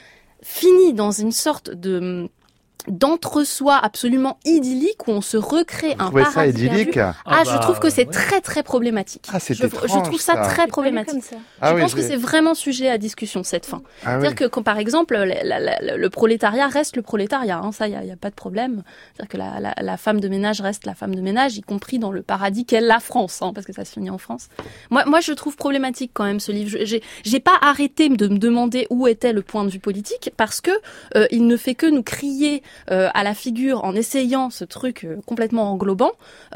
finit dans une sorte de d'entre-soi absolument idyllique où on se recrée un paradis ça idyllique perdu. Ah, ah je bah, trouve que c'est ouais. très très problématique. Ah, c'est je, étrange, je trouve ça, ça. très problématique. Ça. Ah, je oui, pense j'ai... que c'est vraiment sujet à discussion cette fin. Ah, C'est-à-dire oui. que quand, par exemple la, la, la, le prolétariat reste le prolétariat, hein, ça il y a, y a pas de problème. C'est-à-dire que la, la, la femme de ménage reste la femme de ménage, y compris dans le paradis qu'est la France, hein, parce que ça se finit en France. Moi, moi je trouve problématique quand même ce livre. J'ai, j'ai pas arrêté de me demander où était le point de vue politique parce que euh, il ne fait que nous crier euh, à la figure en essayant ce truc complètement englobant.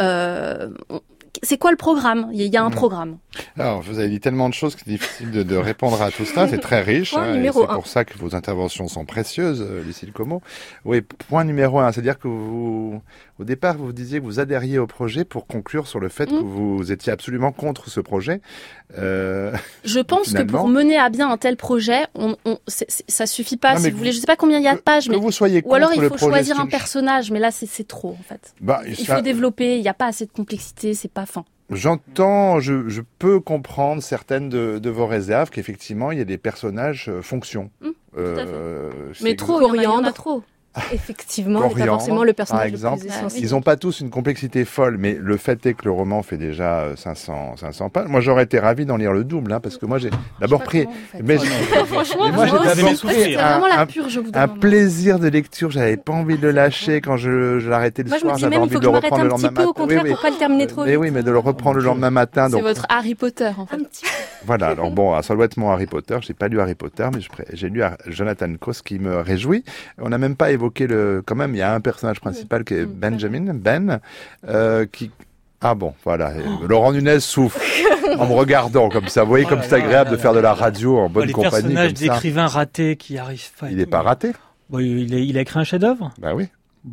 Euh, c'est quoi le programme ? Il y a un mmh. programme. Alors, vous avez dit tellement de choses que c'est difficile de, de répondre à tout ça. C'est très riche. Hein, et c'est un. pour ça que vos interventions sont précieuses, Lucille Como. Oui, point numéro un, c'est-à-dire que vous, au départ, vous disiez que vous adhériez au projet pour conclure sur le fait mmh. que vous étiez absolument contre ce projet. Euh, je pense finalement... que pour mener à bien un tel projet, on, on, c'est, c'est, ça suffit pas. Non, si vous voulez, je sais pas combien il y a de pages, que mais vous soyez ou alors il faut projet, choisir un une... personnage, mais là c'est, c'est trop en fait. Bah, il ça... faut développer. Il n'y a pas assez de complexité, c'est pas fin. J'entends, je, je peux comprendre certaines de, de vos réserves, qu'effectivement, il y a des personnages euh, fonction. Mmh, euh, mais trop, il y en a trop. effectivement n'est pas forcément le personnage par exemple. le plus essentiel. Ils n'ont pas tous une complexité folle, mais le fait est que le roman fait déjà cinq cents, cinq cents pages. Moi, j'aurais été ravi d'en lire le double, hein, parce que moi, j'ai d'abord pris... Mais j'ai... Franchement, mais moi, j'ai d'abord pris c'est un, vraiment la un, purge au bout d'un un moment. plaisir de lecture. J'avais pas envie de le lâcher quand je, je l'arrêtais le Moi, je me soir. dis J'avais même, il envie faut de que le je m'arrête reprendre le un petit lendemain peu, au matin. contraire, Oui, oui. pour pas le terminer trop Mais vite. oui, mais de le reprendre le lendemain matin. C'est Donc, votre Harry Potter, en fait. Un petit peu. voilà, alors bon, ça doit être mon Harry Potter. J'ai pas lu Harry Potter, mais je pré- j'ai lu Jonathan Cross qui me réjouit. On n'a même pas évoqué le. Quand même, il y a un personnage principal qui est Benjamin, Ben, euh, qui. Ah bon, voilà. Oh. Laurent Nunez souffle en me regardant comme ça. Vous voyez Oh comme là c'est là agréable là de faire de la radio en bonne les compagnie personnages comme ça. d'écrivains ratés qui arrivent pas. et Il tout. n'est pas raté. Bon, il, a, il a écrit un chef-d'œuvre. Bah oui.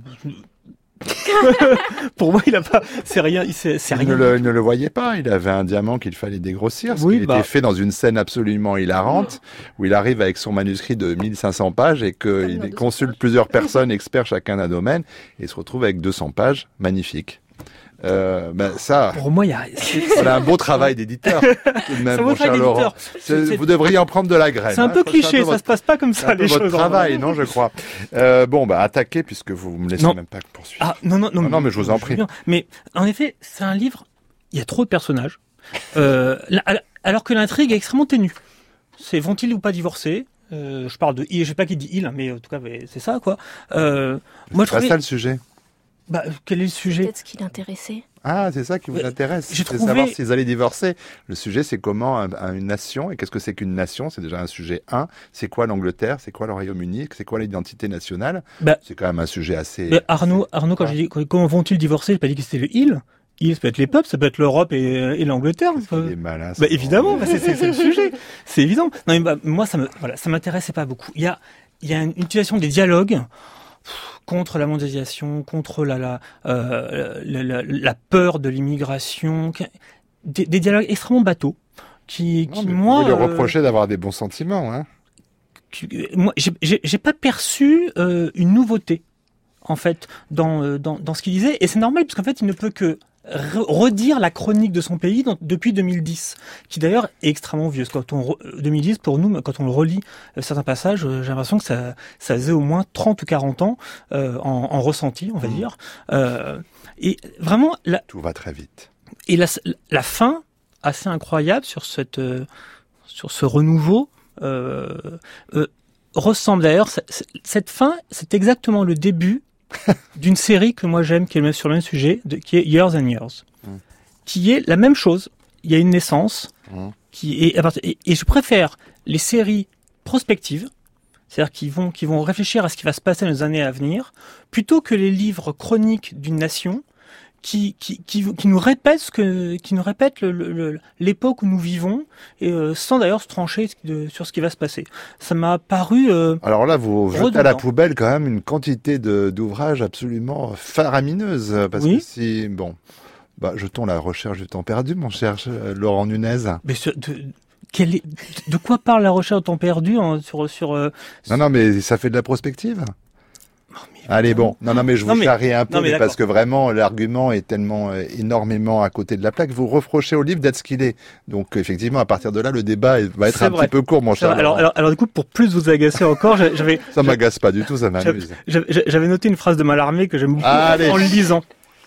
Pour moi, il a pas. C'est rien. il- C'est, c'est Il rien. ne, le, il ne le voyait pas. Il avait un diamant qu'il fallait dégrossir. Ce Oui, qui bah. était fait dans une scène absolument hilarante où il arrive avec son manuscrit de mille cinq cents pages et qu'il dans deux cents consulte plusieurs personnes, experts chacun d'un domaine, et se retrouve avec deux cents pages magnifiques. Euh, ben ça, Pour moi, il y a. c'est- voilà un beau travail d'éditeur. Tout de même, C'est mon votre cher éditeur. Laurent. C'est- C'est- c'est- Vous devriez en prendre de la graine. C'est un hein. peu Je crois que c'est cliché, un ça peu se passe pas comme C'est ça un peu les votre choses. travail, non, je crois. Euh, bon, bah attaquez puisque vous me laissez Non. même pas poursuivre. Ah non non non. Non, non, mais je vous en veux prie. bien. Mais en effet, c'est un livre. Il y a trop de personnages, euh, la- alors que l'intrigue est extrêmement ténue. C'est vont-ils ou pas divorcer euh, Je parle de il. Je sais pas qui dit il, hein, mais en tout cas, mais c'est ça quoi. Euh, moi, je C'est pas trouvais. ça le sujet. Bah, quel est le sujet Peut-être ce qui l'intéressait. Ah, c'est ça qui vous Ouais, intéresse. j'ai C'est trouvé- savoir s'ils allaient divorcer. Le sujet, c'est comment un- un- une nation, et qu'est-ce que c'est qu'une nation? C'est déjà un sujet un. C'est quoi l'Angleterre? C'est quoi le Royaume-Uni? C'est quoi l'identité nationale? Bah, C'est quand même un sujet assez... mais Arnaud, Arnaud, quand Ouais. j'ai dit comment vont-ils divorcer, j'ai pas dit que c'était le il. Il, ça peut être les peuples, ça peut être l'Europe et, et l'Angleterre. Il est malin. Bah ça. évidemment, bah, c'est, c'est, c'est le sujet, c'est évident. Non mais bah, moi ça me voilà, ça m'intéressait pas beaucoup. Il y a il y a une utilisation des dialogues pff, contre la mondialisation, contre la la, euh, la, la, la peur de l'immigration, qui- des, des dialogues extrêmement bateaux qui, Non, qui mais moi vous lui euh, reprochez d'avoir des bons sentiments, hein. qui- moi j'ai, j'ai, j'ai pas perçu euh, une nouveauté en fait dans euh, dans dans ce qu'il disait, et c'est normal parce qu'en fait il ne peut que re- redire la chronique de son pays dans- depuis deux mille dix, qui d'ailleurs est extrêmement vieux. Quand on re- deux mille dix, pour nous, quand on le relit euh, certains passages, euh, j'ai l'impression que ça, ça faisait au moins trente ou quarante ans euh, en, en ressenti, on va Mmh. dire. Euh, et vraiment, la, Tout va très vite. et la, la fin assez incroyable sur cette, euh, sur ce renouveau euh, euh, ressemble d'ailleurs. c- c- Cette fin, c'est exactement le début d'une série que moi j'aime, qui est le même sur le même sujet, de, qui est Years and Years, Mm. qui est la même chose. Il y a une naissance, Mm. qui est, à partir- et, et je préfère les séries prospectives, c'est-à-dire qui vont, qui vont réfléchir à ce qui va se passer dans les années à venir, plutôt que les livres chroniques d'une nation qui, qui, qui, qui nous répètent ce que, qui nous répètent le- le- le- l'époque où nous vivons, et euh, sans d'ailleurs se trancher de- sur ce qui va se passer. Ça m'a paru euh, Alors là, vous jetez à la redondant. poubelle quand même une quantité de, d'ouvrages absolument faramineuse. Parce Oui. que si... Bon, bah, jetons la recherche du temps perdu, mon cher euh, Laurent Nunez. Mais sur- de, quel est- de quoi parle la recherche de temps perdu en- sur sur euh, Non, non, mais ça fait de la prospective. Oh, mais Allez, bon. Non, non, mais je vous Non, mais- charrie un peu, non, mais mais parce d'accord. que vraiment, l'argument est tellement euh, énormément à côté de la plaque. Vous reprochez au livre d'être ce qu'il est. Donc, effectivement, à partir de là, le débat va être C'est un vrai. petit peu court, mon cher alors, Laurent. alors, alors du coup, pour plus vous agacer encore, j'a- j'avais Ça m'agace pas du tout, ça m'amuse. j'avais j'avais noté une phrase de Mallarmé que j'aime beaucoup Allez. en le lisant.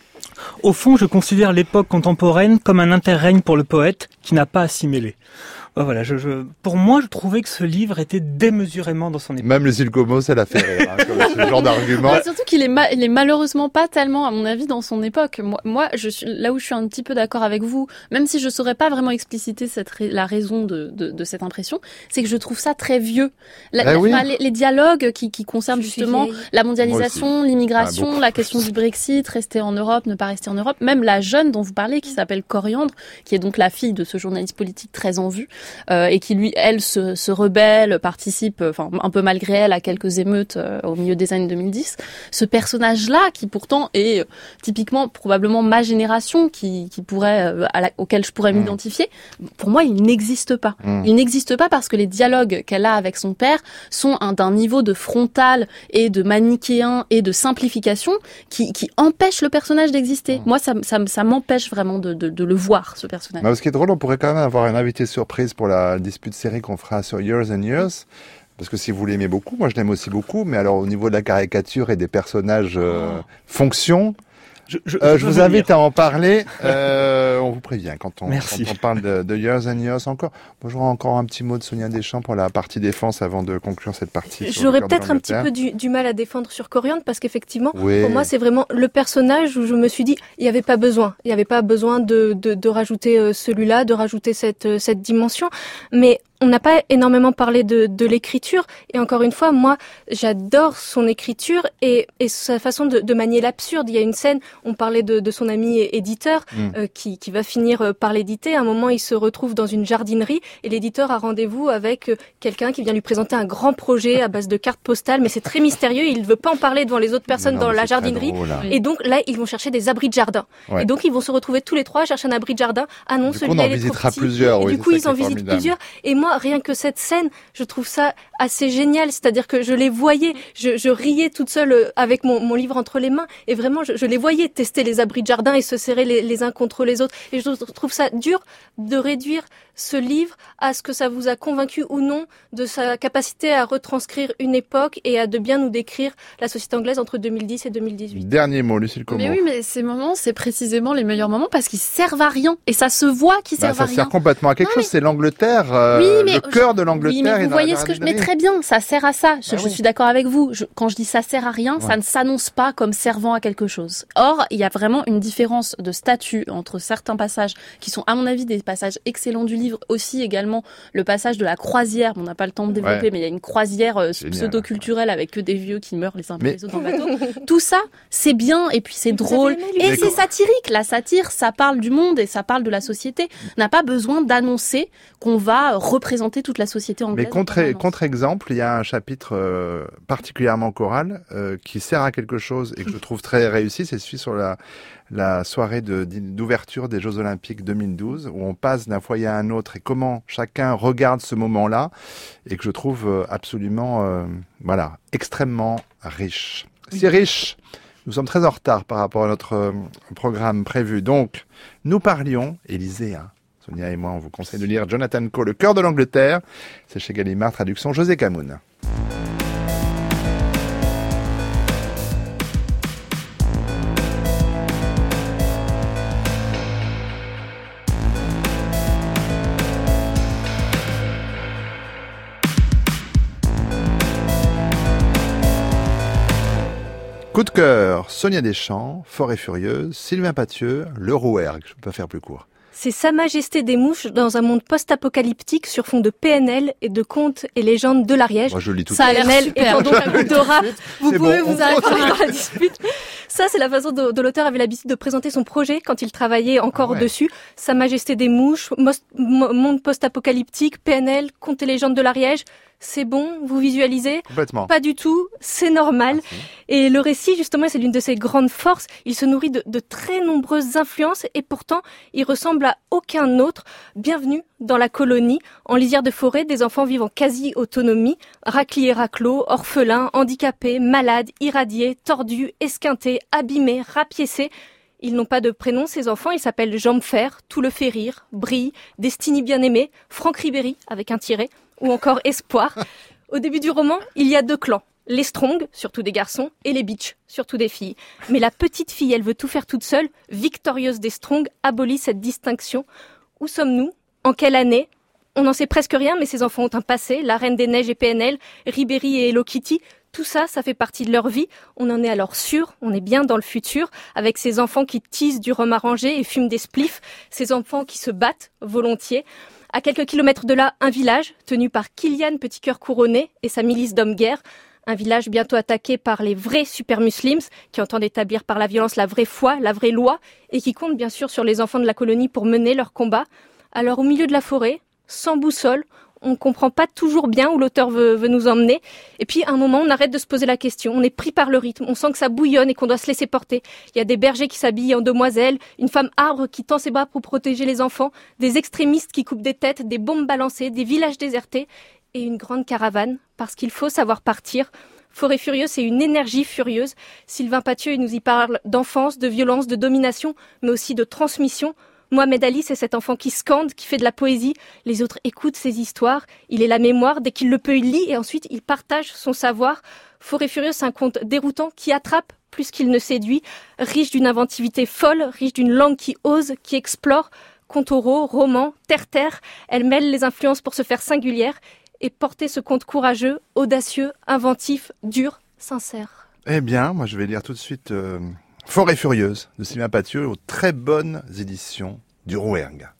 Au fond, je considère l'époque contemporaine comme un interrègne pour le poète qui n'a pas à s'y mêler. Ouais, Voilà, je, je, pour moi, je trouvais que ce livre était démesurément dans son époque. Même Lucille Como, ça l'a fait rire, hein, comme ce genre d'argument. Bah, surtout qu'il est, ma- il est malheureusement pas tellement, à mon avis, dans son époque. Moi, moi, je suis là où je suis un petit peu d'accord avec vous, même si je saurais pas vraiment expliciter cette ra- la raison de, de, de cette impression, c'est que je trouve ça très vieux. La- Eh la- oui. enfin, les, les dialogues qui, qui concernent Je suis justement vieille. la mondialisation, Ah, l'immigration, beaucoup. la question du Brexit, rester en Europe, ne pas rester en Europe, même la jeune dont vous parlez, qui s'appelle Coriandre, qui est donc la fille de ce journaliste politique très en vue, euh, et qui lui, elle, se, se rebelle, participe, euh, enfin un peu malgré elle, à quelques émeutes euh, au milieu des années deux mille dix. Ce personnage-là, qui pourtant est euh, typiquement probablement ma génération, qui, qui pourrait, euh, à la, auquel je pourrais Mm. m'identifier, pour moi, il n'existe pas. Mm. Il n'existe pas parce que les dialogues qu'elle a avec son père sont un- d'un niveau de frontal et de manichéen et de simplification qui, qui empêche le personnage d'exister. Mm. Moi, ça, m- ça, m- ça m'empêche vraiment de, de, de le voir, ce personnage. Mais ce qui est drôle, on pourrait quand même avoir un invité surprise pour la dispute série qu'on fera sur Years and Years. Parce que si vous l'aimez beaucoup, moi je l'aime aussi beaucoup, mais alors au niveau de la caricature et des personnages euh, oh. fonctions, je, je, euh, je vous invite à en parler. Euh, on vous prévient quand on, quand on parle de, de Years and Years encore. Moi, j'aurais encore un petit mot de Sonia Deschamps pour la partie défense avant de conclure cette partie. J'aurais peut-être un petit peu du, du mal à défendre sur Coriandre parce qu'effectivement, oui. pour moi, c'est vraiment le personnage où je me suis dit, il n'y avait pas besoin. Il n'y avait pas besoin de, de, de rajouter celui-là, de rajouter cette, cette dimension. Mais on n'a pas énormément parlé de, de l'écriture et encore une fois, moi, j'adore son écriture et, et sa façon de, de manier l'absurde. Il y a une scène, on parlait de, de son ami éditeur mmh. euh, qui, qui va finir par l'éditer. À un moment, il se retrouve dans une jardinerie et l'éditeur a rendez-vous avec quelqu'un qui vient lui présenter un grand projet à base de cartes postales, mais c'est très mystérieux. Il ne veut pas en parler devant les autres personnes non, dans la jardinerie. Drôle, hein. Et donc là, ils vont chercher des abris de jardin. Ouais. Et donc ils vont se retrouver tous les trois à chercher un abri de jardin. Ah non, celui-là il est trop petit. Plusieurs, et oui, du coup, ils en visitent plusieurs. Et moi, rien que cette scène, je trouve ça assez génial. C'est-à-dire que je les voyais, je, je riais toute seule avec mon, mon livre entre les mains, et vraiment, je, je les voyais tester les abris de jardin et se serrer les, les uns contre les autres. Et je trouve ça dur de réduire ce livre à ce que ça vous a convaincu ou non de sa capacité à retranscrire une époque et à de bien nous décrire la société anglaise entre deux mille dix et deux mille dix-huit. Dernier mot, Lucille Comot. Mais oui, mais ces moments, c'est précisément les meilleurs moments parce qu'ils servent à rien. Et ça se voit qu'ils bah, servent à rien. Ça sert complètement à quelque non, chose, mais... c'est l'Angleterre, euh, oui, mais... le cœur de l'Angleterre. Oui, mais vous voyez ce que je mets très bien, ça sert à ça. Je, bah, je oui. suis d'accord avec vous. Je, quand je dis ça sert à rien, ouais. ça ne s'annonce pas comme servant à quelque chose. Or, il y a vraiment une différence de statut entre certains passages qui sont, à mon avis, des passages excellents du livre, aussi également le passage de la croisière, on n'a pas le temps de développer, ouais. mais il y a une croisière euh, pseudo-culturelle avec que des vieux qui meurent les uns après mais... les autres dans le bateau. Tout ça, c'est bien, et puis c'est mais drôle, et c'est satirique. La satire, ça parle du monde et ça parle de la société. On n'a pas besoin d'annoncer qu'on va représenter toute la société anglaise. Mais contre, contre-exemple, il y a un chapitre euh, particulièrement choral euh, qui sert à quelque chose et que je trouve très réussi, c'est celui sur la la soirée de, d'ouverture des Jeux Olympiques deux mille douze, où on passe d'un foyer à un autre et comment chacun regarde ce moment-là, et que je trouve absolument, euh, voilà, extrêmement riche. Si riche, nous sommes très en retard par rapport à notre euh, programme prévu. Donc, nous parlions, Élysée, hein, Sonia et moi, on vous conseille de lire Jonathan Coe, Le cœur de l'Angleterre. C'est chez Gallimard, traduction José Camoun. Coup de cœur, Sonia Deschamps, Fort et Furieuse, Sylvain Pathieu, Le Rouergue, je ne peux pas faire plus court. C'est Sa Majesté des Mouches dans un monde post-apocalyptique sur fond de P N L et de contes et légendes de l'Ariège. Moi, je lis tout ça a l'air super. Et donc un coup de rap, vous c'est pouvez bon, vous arrêter dans la dispute. Ça, c'est la façon dont, dont l'auteur avait l'habitude de présenter son projet quand il travaillait encore ah ouais. dessus. Sa Majesté des Mouches, most, monde post-apocalyptique, P N L, contes et légendes de l'Ariège. C'est bon, vous visualisez? Complètement. Pas du tout, c'est normal. Merci. Et le récit, justement, c'est l'une de ses grandes forces. Il se nourrit de, de très nombreuses influences et pourtant, il ressemble à aucun autre. Bienvenue dans la colonie. En lisière de forêt, des enfants vivent en quasi-autonomie. Raclis et raclos, orphelins, handicapés, malades, irradiés, tordus, esquintés, abîmés, rapiécés. Ils n'ont pas de prénom, ces enfants. Ils s'appellent Jean Fer, Tout le fait rire, Brille, Destiny bien-aimée, Franck Ribéry, avec un tiret, ou encore Espoir. Au début du roman, il y a deux clans. Les Strong, surtout des garçons, et les Bitch, surtout des filles. Mais la petite fille, elle veut tout faire toute seule. Victorieuse des Strong abolit cette distinction. Où sommes-nous? En quelle année? On n'en sait presque rien, mais ces enfants ont un passé. La Reine des Neiges et P N L, Ribéry et Hello Kitty. Tout ça, ça fait partie de leur vie. On en est alors sûr, on est bien dans le futur, avec ces enfants qui teasent du rhum arrangé et fument des spliffs. Ces enfants qui se battent volontiers. À quelques kilomètres de là, un village tenu par Kylian Petit Cœur Couronné et sa milice d'hommes-guerre. Un village bientôt attaqué par les vrais super muslims qui entendent établir par la violence la vraie foi, la vraie loi et qui comptent bien sûr sur les enfants de la colonie pour mener leur combat. Alors au milieu de la forêt, sans boussole, on comprend pas toujours bien où l'auteur veut, veut nous emmener. Et puis, à un moment, on arrête de se poser la question. On est pris par le rythme. On sent que ça bouillonne et qu'on doit se laisser porter. Il y a des bergers qui s'habillent en demoiselles, une femme arbre qui tend ses bras pour protéger les enfants, des extrémistes qui coupent des têtes, des bombes balancées, des villages désertés et une grande caravane. Parce qu'il faut savoir partir. Fort et Furieux, c'est une énergie furieuse. Sylvain Pathieu, il nous y parle d'enfance, de violence, de domination, mais aussi de transmission. Mohamed Ali, c'est cet enfant qui scande, qui fait de la poésie. Les autres écoutent ses histoires. Il est la mémoire. Dès qu'il le peut, il lit et ensuite il partage son savoir. Fort et Furieux, c'est un conte déroutant qui attrape plus qu'il ne séduit. Riche d'une inventivité folle, riche d'une langue qui ose, qui explore. Conte oraux, roman, terre-terre. Elle mêle les influences pour se faire singulière et porter ce conte courageux, audacieux, inventif, dur, sincère. Eh bien, moi je vais lire tout de suite euh, Fort et Furieuse de Sylvain Pathieu aux très bonnes éditions du Rouergue.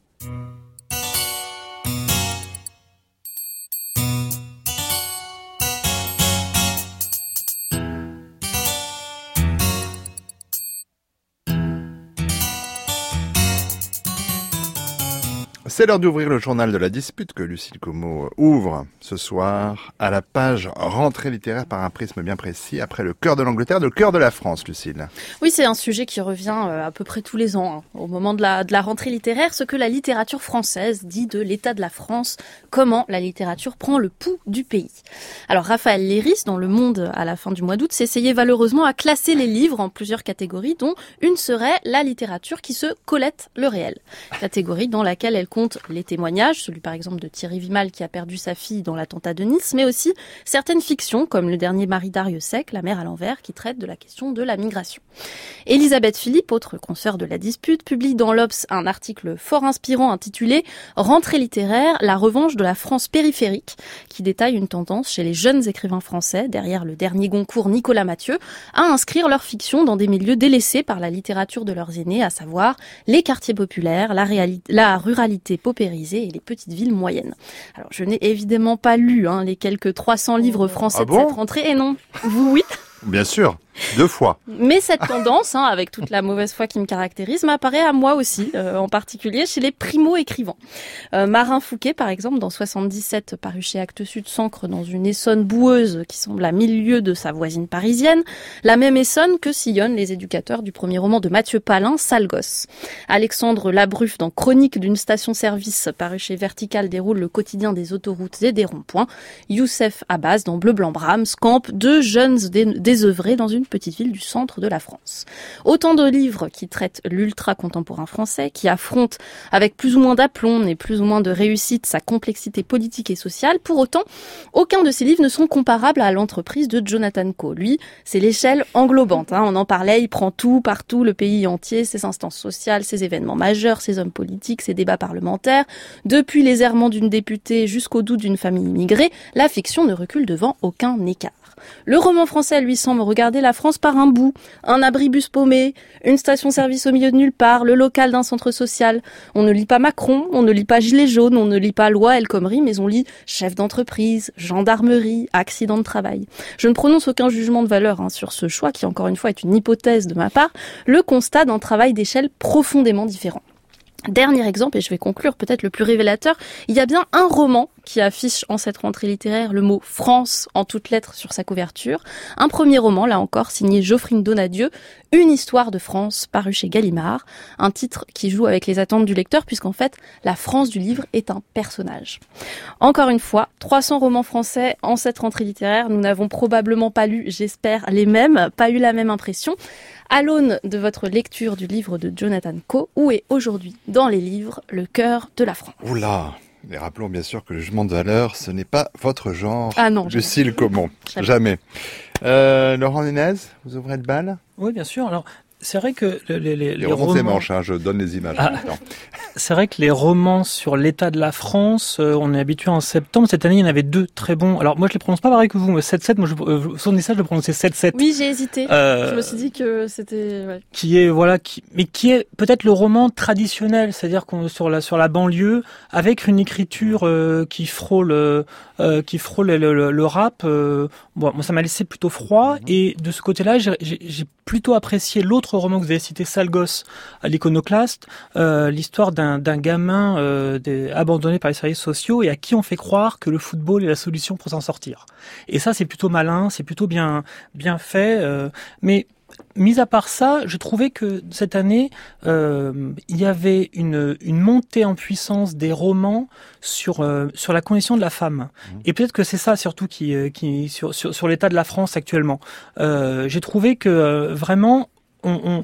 C'est l'heure d'ouvrir le journal de la dispute que Lucille Como ouvre ce soir à la page rentrée littéraire par un prisme bien précis après le cœur de l'Angleterre, le cœur de la France, Lucille. Oui, c'est un sujet qui revient à peu près tous les ans, hein, au moment de la, de la rentrée littéraire, ce que la littérature française dit de l'état de la France, comment la littérature prend le pouls du pays. Alors Raphaël Léris, dans Le Monde à la fin du mois d'août, s'essayait valeureusement à classer les livres en plusieurs catégories, dont une serait la littérature qui se collecte le réel. Catégorie dans laquelle elle compte les témoignages, celui par exemple de Thierry Vimal qui a perdu sa fille dans l'attentat de Nice, mais aussi certaines fictions comme le dernier Marie Dariussec, La mer à l'envers, qui traite de la question de la migration. Elisabeth Philippe, autre consoeur de la dispute, publie dans l'Obs un article fort inspirant intitulé « Rentrée littéraire, la revanche de la France périphérique » qui détaille une tendance chez les jeunes écrivains français, derrière le dernier Goncourt Nicolas Mathieu, à inscrire leur fiction dans des milieux délaissés par la littérature de leurs aînés, à savoir les quartiers populaires, la, réali- la ruralité paupérisée et les petites villes moyennes. Alors, je n'ai évidemment pas lu hein, les quelques trois cents livres français ah de bon cette rentrée, et non, vous oui. Bien sûr, deux fois. Mais cette tendance, hein, avec toute la mauvaise foi qui me caractérise, m'apparaît à moi aussi, euh, en particulier chez les primo-écrivains. Euh, Marin Fouquet, par exemple, dans soixante-dix-sept, paru chez Actes Sud, s'ancre dans une Essonne boueuse qui semble à mille lieues de sa voisine parisienne, la même Essonne que sillonnent les éducateurs du premier roman de Mathieu Palin, Sale gosse. Alexandre Labruffe, dans Chronique d'une station-service, paru chez Vertical, déroule le quotidien des autoroutes et des ronds-points. Youssef Abbas, dans Bleu Blanc Brahms, campe deux jeunes dé- désœuvrés dans une petite ville du centre de la France. Autant de livres qui traitent l'ultra-contemporain français, qui affrontent avec plus ou moins d'aplomb et plus ou moins de réussite sa complexité politique et sociale. Pour autant, aucun de ces livres ne sont comparables à l'entreprise de Jonathan Coe. Lui, c'est l'échelle englobante. Hein. On en parlait, il prend tout, partout, le pays entier, ses instances sociales, ses événements majeurs, ses hommes politiques, ses débats parlementaires. Depuis les errements d'une députée jusqu'au doute d'une famille immigrée, la fiction ne recule devant aucun écart. Le roman français, lui, semble regarder la France par un bout. Un abribus paumé, une station-service au milieu de nulle part, le local d'un centre social. On ne lit pas Macron, on ne lit pas Gilets jaunes, on ne lit pas Loi El Khomri, mais on lit chef d'entreprise, gendarmerie, accident de travail. Je ne prononce aucun jugement de valeur hein, sur ce choix, qui encore une fois est une hypothèse de ma part, le constat d'un travail d'échelle profondément différent. Dernier exemple, et je vais conclure peut-être le plus révélateur, il y a bien un roman qui affiche en cette rentrée littéraire le mot « France » en toutes lettres sur sa couverture. Un premier roman, là encore, signé Geoffrine Donadieu, Une histoire de France, paru chez Gallimard. Un titre qui joue avec les attentes du lecteur, puisqu'en fait, la France du livre est un personnage. Encore une fois, trois cents romans français en cette rentrée littéraire. Nous n'avons probablement pas lu, j'espère, les mêmes, pas eu la même impression. À l'aune de votre lecture du livre de Jonathan Coe, où est aujourd'hui, dans les livres, le cœur de la France? Oula! Et rappelons bien sûr que le jugement de valeur, ce n'est pas votre genre. Ah non. Lucille Comon. Jamais. jamais. Euh, Laurent Nunez, vous ouvrez le bal? Oui, bien sûr. Alors, c'est vrai que les, les, les, les romans... romans, c'est manche, hein, je donne les images. Ah, c'est vrai que les romans sur l'état de la France, euh, on est habitué en septembre. Cette année, il y en avait deux très bons. Alors, moi, je les prononce pas pareil que vous. sept sept, moi, je, euh, son message, je le prononçais sept sept. Oui, j'ai hésité. Euh, je me suis dit que c'était... Ouais. Qui est, voilà, qui, mais qui est peut-être le roman traditionnel, c'est-à-dire qu'on sur la, sur la banlieue, avec une écriture euh, qui frôle, euh, qui frôle le, le, le rap. Euh, bon, moi, ça m'a laissé plutôt froid. Mmh. Et de ce côté-là, j'ai, j'ai, j'ai plutôt apprécié l'autre roman que vous avez cité, Sale gosse, à l'Iconoclaste, euh, l'histoire d'un, d'un gamin euh, des, abandonné par les services sociaux et à qui on fait croire que le football est la solution pour s'en sortir. Et ça, c'est plutôt malin, c'est plutôt bien, bien fait. Euh, mais mis à part ça, je trouvais que cette année, euh, il y avait une, une montée en puissance des romans sur euh, sur la condition de la femme. Mmh. Et peut-être que c'est ça surtout qui qui sur sur, sur l'état de la France actuellement. Euh, j'ai trouvé que euh, vraiment on, on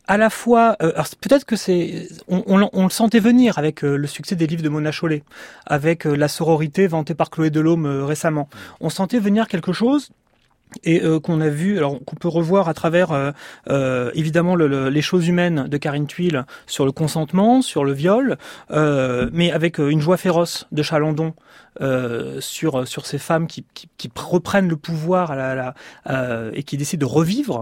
à la fois, euh, alors peut-être que c'est, on, on, on le sentait venir avec euh, le succès des livres de Mona Chollet, avec euh, la sororité vantée par Chloé Delhomme euh, récemment. On sentait venir quelque chose. Et euh, qu'on a vu, alors qu'on peut revoir à travers euh, euh, évidemment le, le, les choses humaines de Karine Thuil sur le consentement, sur le viol, euh, mais avec euh, une joie féroce de Chalandon euh, sur sur ces femmes qui, qui, qui reprennent le pouvoir à la, à la, euh, et qui décident de revivre.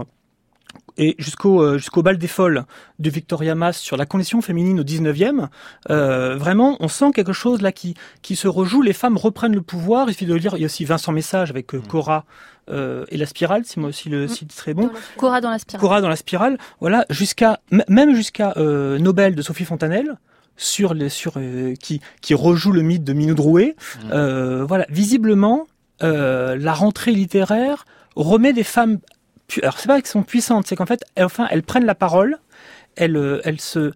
Et jusqu'au euh, jusqu'au bal des folles de Victoria Mass sur la condition féminine au dix-neuvième, euh, vraiment, on sent quelque chose là qui qui se rejoue. Les femmes reprennent le pouvoir. Il suffit de lire. Il y a aussi Vincent Message avec euh, Cora euh, et la spirale, si moi aussi le site très bon. Cora dans la spirale. Cora dans la spirale. Voilà, jusqu'à m- même jusqu'à euh, Nobel de Sophie Fontanelle. Sur les sur euh, qui qui rejoue le mythe de Minou Drouet. Mmh. Euh, voilà, visiblement, euh, la rentrée littéraire remet des femmes. Alors c'est pas qu'elles sont puissantes, c'est qu'en fait, elles, enfin, elles prennent la parole, elles, elles se,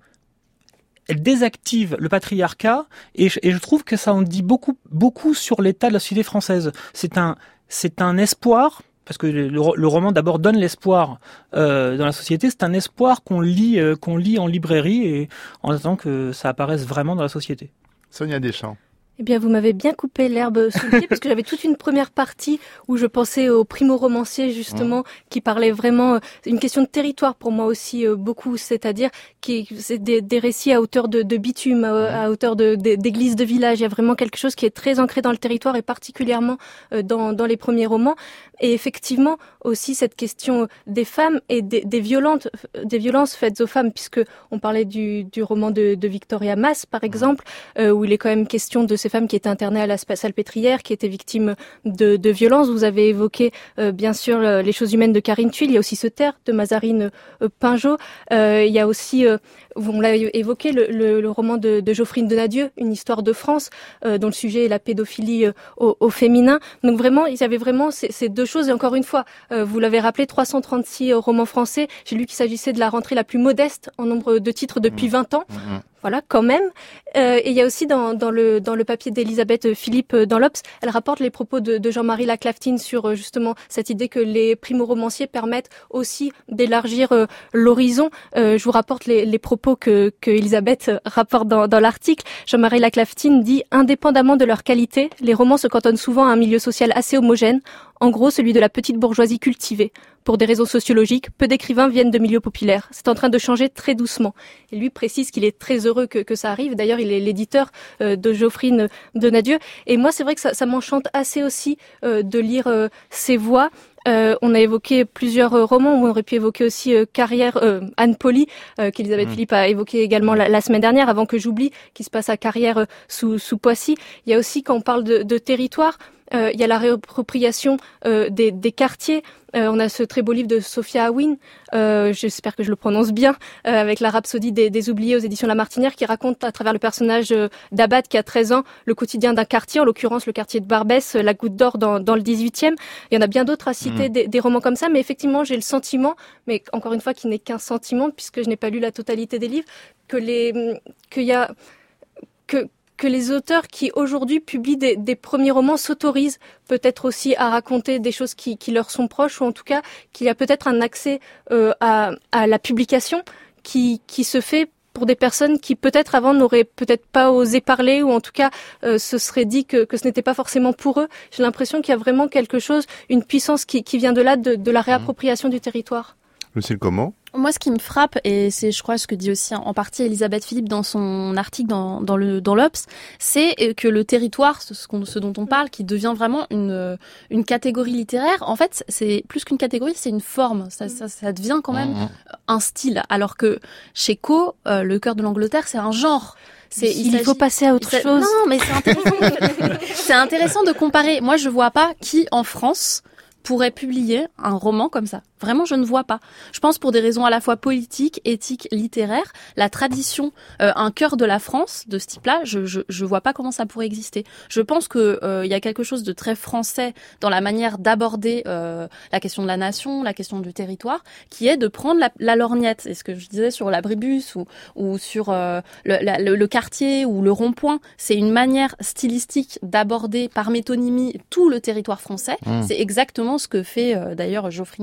elles désactivent le patriarcat, et je, et je trouve que ça en dit beaucoup, beaucoup sur l'état de la société française. C'est un, c'est un espoir, parce que le, le roman d'abord donne l'espoir euh, dans la société. C'est un espoir qu'on lit, euh, qu'on lit en librairie et en attendant que ça apparaisse vraiment dans la société. Sonia Deschamps. Eh bien, vous m'avez bien coupé l'herbe sous le pied parce que j'avais toute une première partie où je pensais aux primo-romanciers, justement, mmh. qui parlaient vraiment euh, une question de territoire pour moi aussi euh, beaucoup, c'est-à-dire qui c'est des, des récits à hauteur de, de bitume, à, mmh. à hauteur de, de, d'églises de village. Il y a vraiment quelque chose qui est très ancré dans le territoire et particulièrement euh, dans, dans les premiers romans. Et effectivement, aussi cette question des femmes et des, des violentes, des violences faites aux femmes, puisque on parlait du, du roman de, de Victoria Mass, par exemple, euh, où il est quand même question de ces femmes qui étaient internées à la Salpêtrière, qui étaient victimes de, de violences. Vous avez évoqué, euh, bien sûr, les choses humaines de Karine Thuil. Il y a aussi Ce Terre de Mazarine euh, Pinjot. Euh, il y a aussi, euh, on l'a évoqué, le, le, le roman de, de Geoffrine Donadieu, Une histoire de France, euh, dont le sujet est la pédophilie euh, au, au féminin. Donc vraiment, il y avait vraiment ces, ces deux choses. Et encore une fois, euh, vous l'avez rappelé, trois cent trente-six romans français. J'ai lu qu'il s'agissait de la rentrée la plus modeste en nombre de titres depuis vingt ans. Mmh. Voilà, quand même. Euh, et il y a aussi dans, dans le dans le papier d'Elisabeth Philippe dans l'Obs, elle rapporte les propos de, de Jean-Marie Laclaftine sur justement cette idée que les primo-romanciers permettent aussi d'élargir euh, l'horizon. Euh, je vous rapporte les, les propos que, que Elisabeth rapporte dans, dans l'article. Jean-Marie Laclaftine dit « Indépendamment de leur qualité, les romans se cantonnent souvent à un milieu social assez homogène, en gros celui de la petite bourgeoisie cultivée. Pour des raisons sociologiques, peu d'écrivains viennent de milieux populaires. C'est en train de changer très doucement. » Et lui précise qu'il est très heureux que, que ça arrive. D'ailleurs, il est l'éditeur euh, de Geoffrine Donadieu. Et moi, c'est vrai que ça, ça m'enchante assez aussi euh, de lire euh, ses voix. Euh, on a évoqué plusieurs euh, romans, on aurait pu évoquer aussi euh, Carrière, euh, Anne Poly, euh, qu'Elisabeth mmh. Philippe a évoqué également la, la semaine dernière, avant que j'oublie, qui se passe à Carrière euh, sous, sous Poissy. Il y a aussi, quand on parle de, de territoire, euh, il y a la réappropriation euh, des, des quartiers. Euh, on a ce très beau livre de Sophia Awin, euh, j'espère que je le prononce bien, euh, avec la Rhapsodie des, des oubliés aux éditions La Martinière, qui raconte à travers le personnage euh, d'Abad qui a treize ans le quotidien d'un quartier, en l'occurrence le quartier de Barbès, La Goutte d'Or dans, dans le dix-huitième. Il y en a bien d'autres à citer, mmh. des, des romans comme ça, mais effectivement j'ai le sentiment, mais encore une fois qui n'est qu'un sentiment puisque je n'ai pas lu la totalité des livres, que les qu'il y a que que les auteurs qui aujourd'hui publient des, des premiers romans s'autorisent peut-être aussi à raconter des choses qui, qui leur sont proches, ou en tout cas qu'il y a peut-être un accès euh, à, à la publication qui, qui se fait pour des personnes qui peut-être avant n'auraient peut-être pas osé parler, ou en tout cas euh, se seraient dit que, que ce n'était pas forcément pour eux. J'ai l'impression qu'il y a vraiment quelque chose, une puissance qui, qui vient de là, de, de la réappropriation mmh. du territoire. Lucille, comment ? Moi, ce qui me frappe, et c'est, je crois, ce que dit aussi en partie Elisabeth Philippe dans son article dans, dans le dans l'Obs, c'est que le territoire, ce, ce dont on parle, qui devient vraiment une une catégorie littéraire. En fait, c'est plus qu'une catégorie, c'est une forme. Ça, ça, ça devient quand même un style. Alors que chez Co, euh, Le cœur de l'Angleterre, c'est un genre. C'est, il, il faut passer à autre ça, chose. Non, mais c'est intéressant. C'est intéressant de comparer. Moi, je vois pas qui en France pourrait publier un roman comme ça. Vraiment, je ne vois pas. Je pense pour des raisons à la fois politiques, éthiques, littéraires, la tradition, euh, un cœur de la France de ce type-là, je, je je vois pas comment ça pourrait exister. Je pense que euh, il y a quelque chose de très français dans la manière d'aborder euh, la question de la nation, la question du territoire, qui est de prendre la, la lorgnette. Et ce que je disais sur l'abribus ou ou sur euh, le, la, le, le quartier ou le rond-point, c'est une manière stylistique d'aborder par métonymie tout le territoire français. Mmh. C'est exactement ce que fait euh, d'ailleurs Geoffrine Donadieu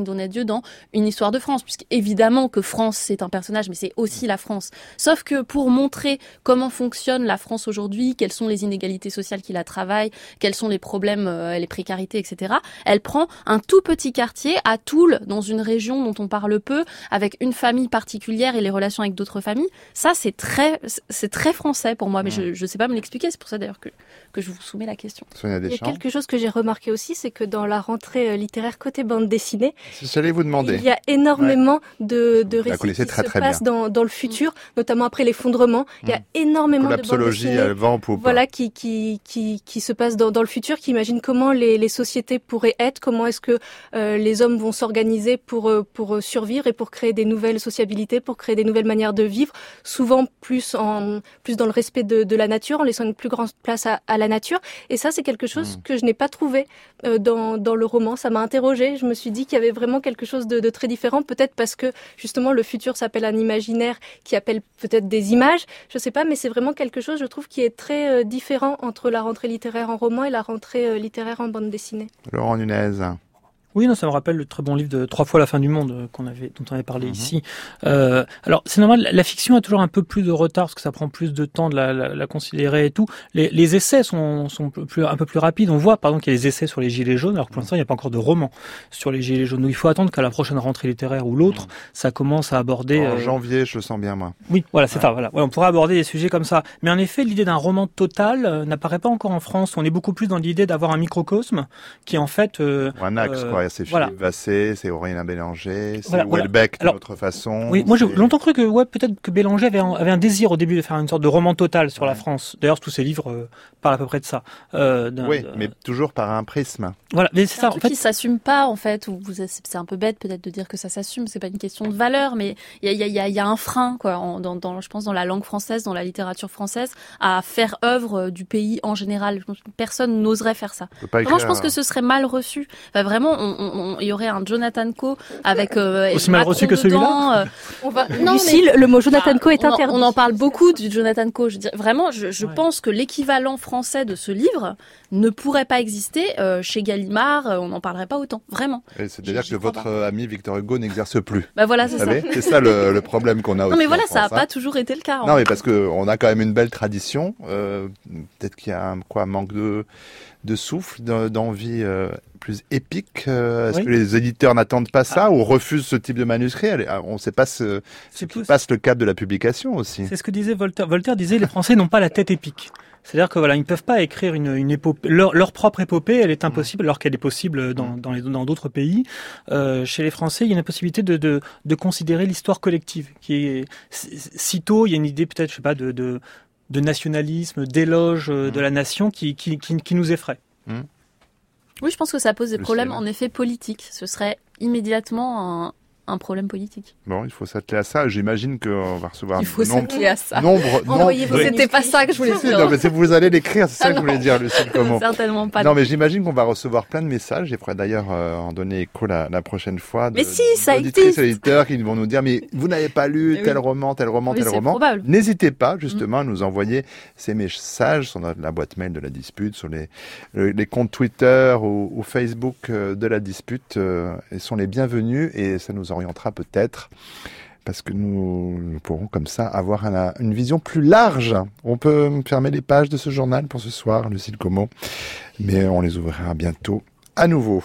dans une histoire de France, puisqu'évidemment que France, c'est un personnage, mais c'est aussi la France. Sauf que pour montrer comment fonctionne la France aujourd'hui, quelles sont les inégalités sociales qui la travaillent, quels sont les problèmes, euh, les précarités, et cetera, elle prend un tout petit quartier à Toul, dans une région dont on parle peu, avec une famille particulière et les relations avec d'autres familles. Ça, c'est très, c'est très français pour moi, mais je ne sais pas me l'expliquer. C'est pour ça d'ailleurs que, que je vous soumets la question. Sonia Deschamps. Il y a quelque chose que j'ai remarqué aussi, c'est que dans la rentrée littéraire côté bande dessinée, j'allais vous demander. Il y a énormément ouais. de, de récits qui très, se très passent dans, dans le futur, notamment après l'effondrement. Il y a énormément de bandes dessinées, à vent en poupe. Voilà, qui, qui, qui, qui se passent dans, dans le futur, qui imaginent comment les, les sociétés pourraient être, comment est-ce que euh, les hommes vont s'organiser pour, pour survivre et pour créer des nouvelles sociabilités, pour créer des nouvelles manières de vivre, souvent plus, en, plus dans le respect de, de la nature, en laissant une plus grande place à, à la nature. Et ça, c'est quelque chose mmh. que je n'ai pas trouvé euh, dans, dans le roman. Ça m'a interrogée. Je me suis dit qu'il y avait vraiment quelque chose de, de très différent, peut-être parce que justement le futur s'appelle un imaginaire qui appelle peut-être des images, je sais pas, mais c'est vraiment quelque chose, je trouve, qui est très euh, différent entre la rentrée littéraire en roman et la rentrée euh, littéraire en bande dessinée. Laurent Nunez. Oui, non, ça me rappelle le très bon livre de Trois fois la fin du monde qu'on avait, dont on avait parlé mmh. ici. Euh, alors, c'est normal, la fiction a toujours un peu plus de retard parce que ça prend plus de temps de la, la, la considérer et tout. Les, les essais sont, sont plus, un peu plus rapides. On voit, par exemple, qu'il y a des essais sur les gilets jaunes, alors que pour l'instant, il n'y a pas encore de roman sur les gilets jaunes. Donc, il faut attendre qu'à la prochaine rentrée littéraire ou l'autre, mmh. ça commence à aborder. En euh... janvier, je le sens bien, moi. Oui, voilà, c'est ouais. ça. Voilà. Ouais, on pourrait aborder des sujets comme ça. Mais en effet, l'idée d'un roman total euh, n'apparaît pas encore en France. On est beaucoup plus dans l'idée d'avoir un microcosme qui, en fait, euh, ou un axe, euh, quoi. C'est voilà. C'est Aurélien Bélanger, c'est voilà, Houellebecq voilà. d'une autre façon. Oui, moi j'ai longtemps cru que ouais, peut-être que Bélanger avait un, avait un désir au début de faire une sorte de roman total sur ouais. la France. D'ailleurs, tous ses livres euh, parlent à peu près de ça. Euh, oui, de... mais toujours par un prisme. Voilà, mais c'est, c'est ça. Un truc en fait, qui s'assume pas en fait. Ou vous, c'est un peu bête peut-être de dire que ça s'assume. C'est pas une question de valeur, mais il y a, y, a, y a un frein, quoi, en, dans, dans, je pense, dans la langue française, dans la littérature française, à faire œuvre du pays en général. Personne n'oserait faire ça. Vraiment, je pense que ce serait mal reçu. Enfin, vraiment, il y aurait un Jonathan Coe avec euh, aussi mal reçu que celui-là. Euh, on va... non, Lucille, mais... le mot Jonathan Coe est on interdit. En, on en parle beaucoup du Jonathan Coe. Je veux dire, vraiment, je, je ouais. pense que l'équivalent français de ce livre ne pourrait pas exister euh, chez Gallimard. Euh, on n'en parlerait pas autant, vraiment. C'est-à-dire que votre pas. ami Victor Hugo n'exerce plus. Bah voilà, c'est ça. C'est ça le, le problème qu'on a. Non, aussi mais voilà, en ça n'a France, pas hein. toujours été le cas. Non, mais parce que on a quand même une belle tradition. Euh, peut-être qu'il y a un quoi, manque de de souffle, d'envie euh, plus épique. Euh, est-ce oui. que les éditeurs n'attendent pas ça ah. ou refusent ce type de manuscrit? On ne sait pas ce, ce qui passe le cap de la publication aussi. C'est ce que disait Voltaire. Voltaire disait les Français n'ont pas la tête épique. C'est-à-dire que voilà, ils ne peuvent pas écrire une, une épopée, leur, leur propre épopée, elle est impossible, alors qu'elle est possible dans, dans, les, dans d'autres pays. Euh, chez les Français, il y a une possibilité de, de, de considérer l'histoire collective, qui est sitôt, il y a une idée peut-être, je sais pas, de, de de nationalisme, d'éloge mmh. de la nation qui, qui, qui, qui nous effraie. Mmh. Oui, je pense que ça pose des problèmes en effet politiques. Ce serait immédiatement un, un problème politique. Bon, il faut s'atteler à ça. J'imagine qu'on va recevoir il faut nombre, s'atteler à ça. Nombre, Envoyez-vous. Oui. C'était pas ça que je voulais dire. Non, mais c'est vous allez l'écrire, c'est ça ah que je voulais dire, Lucille Comment. Certainement pas. Non, mais j'imagine qu'on va recevoir plein de messages. Il faudrait d'ailleurs euh, en donner écho la, la prochaine fois. De, mais si, ça existe. Des éditeurs qui vont nous dire, mais vous n'avez pas lu oui. tel roman, tel roman, oui, tel roman. Probable. N'hésitez pas justement mmh. à nous envoyer ces messages sur notre, la boîte mail de la dispute, sur les, les, les comptes Twitter ou, ou Facebook de la dispute. Euh, ils sont les bienvenus et ça nous orientera peut-être. Parce que nous, nous pourrons comme ça avoir un, une vision plus large. On peut fermer les pages de ce journal pour ce soir, Lucille Como, mais on les ouvrira bientôt à nouveau.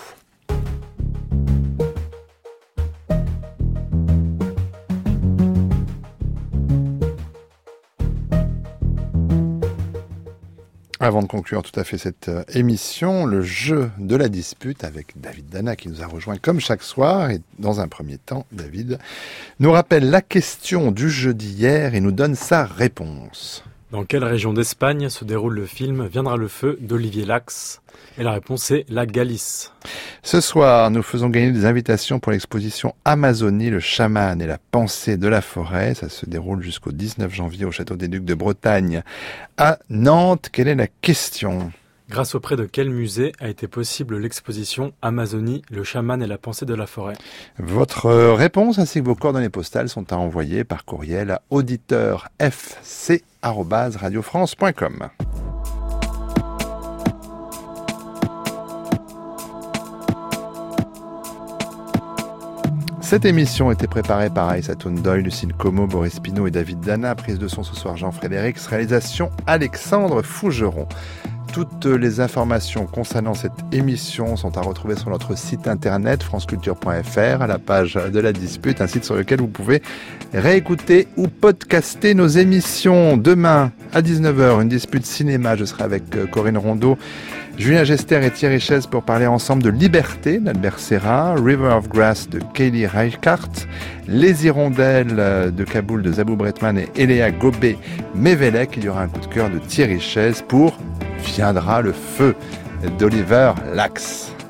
Avant de conclure tout à fait cette euh, émission, le jeu de la dispute avec David Dana qui nous a rejoint comme chaque soir. Et dans un premier temps, David nous rappelle la question du jeu d'hier et nous donne sa réponse. Dans quelle région d'Espagne se déroule le film Viendra le feu d'Olivier Lax? Et la réponse est la Galice. Ce soir, nous faisons gagner des invitations pour l'exposition Amazonie, le chaman et la pensée de la forêt. Ça se déroule jusqu'au dix-neuf janvier au Château des Ducs de Bretagne à Nantes. Quelle est la question ? Grâce auprès de quel musée a été possible l'exposition Amazonie, le chaman et la pensée de la forêt? Votre réponse ainsi que vos coordonnées postales sont à envoyer par courriel à auditeur f c arobase radio france point com. Cette émission a été préparée par Aïssa Toundoy, Lucine Como, Boris Pinault et David Dana. Prise de son ce soir Jean-Frédéric, réalisation Alexandre Fougeron. Toutes les informations concernant cette émission sont à retrouver sur notre site internet franceculture point f r à la page de la dispute, un site sur lequel vous pouvez réécouter ou podcaster nos émissions. Demain à dix-neuf heures, une dispute cinéma, je serai avec Corinne Rondeau, Julien Gester et Thierry Chaise pour parler ensemble de Liberté d'Albert Serra, River of Grass de Kaylee Reichardt, Les Hirondelles de Kaboul de Zabou Bretman et Eléa Gobet-Mévelec. Il y aura un coup de cœur de Thierry Chaise pour Viendra le feu d'Oliver Lax.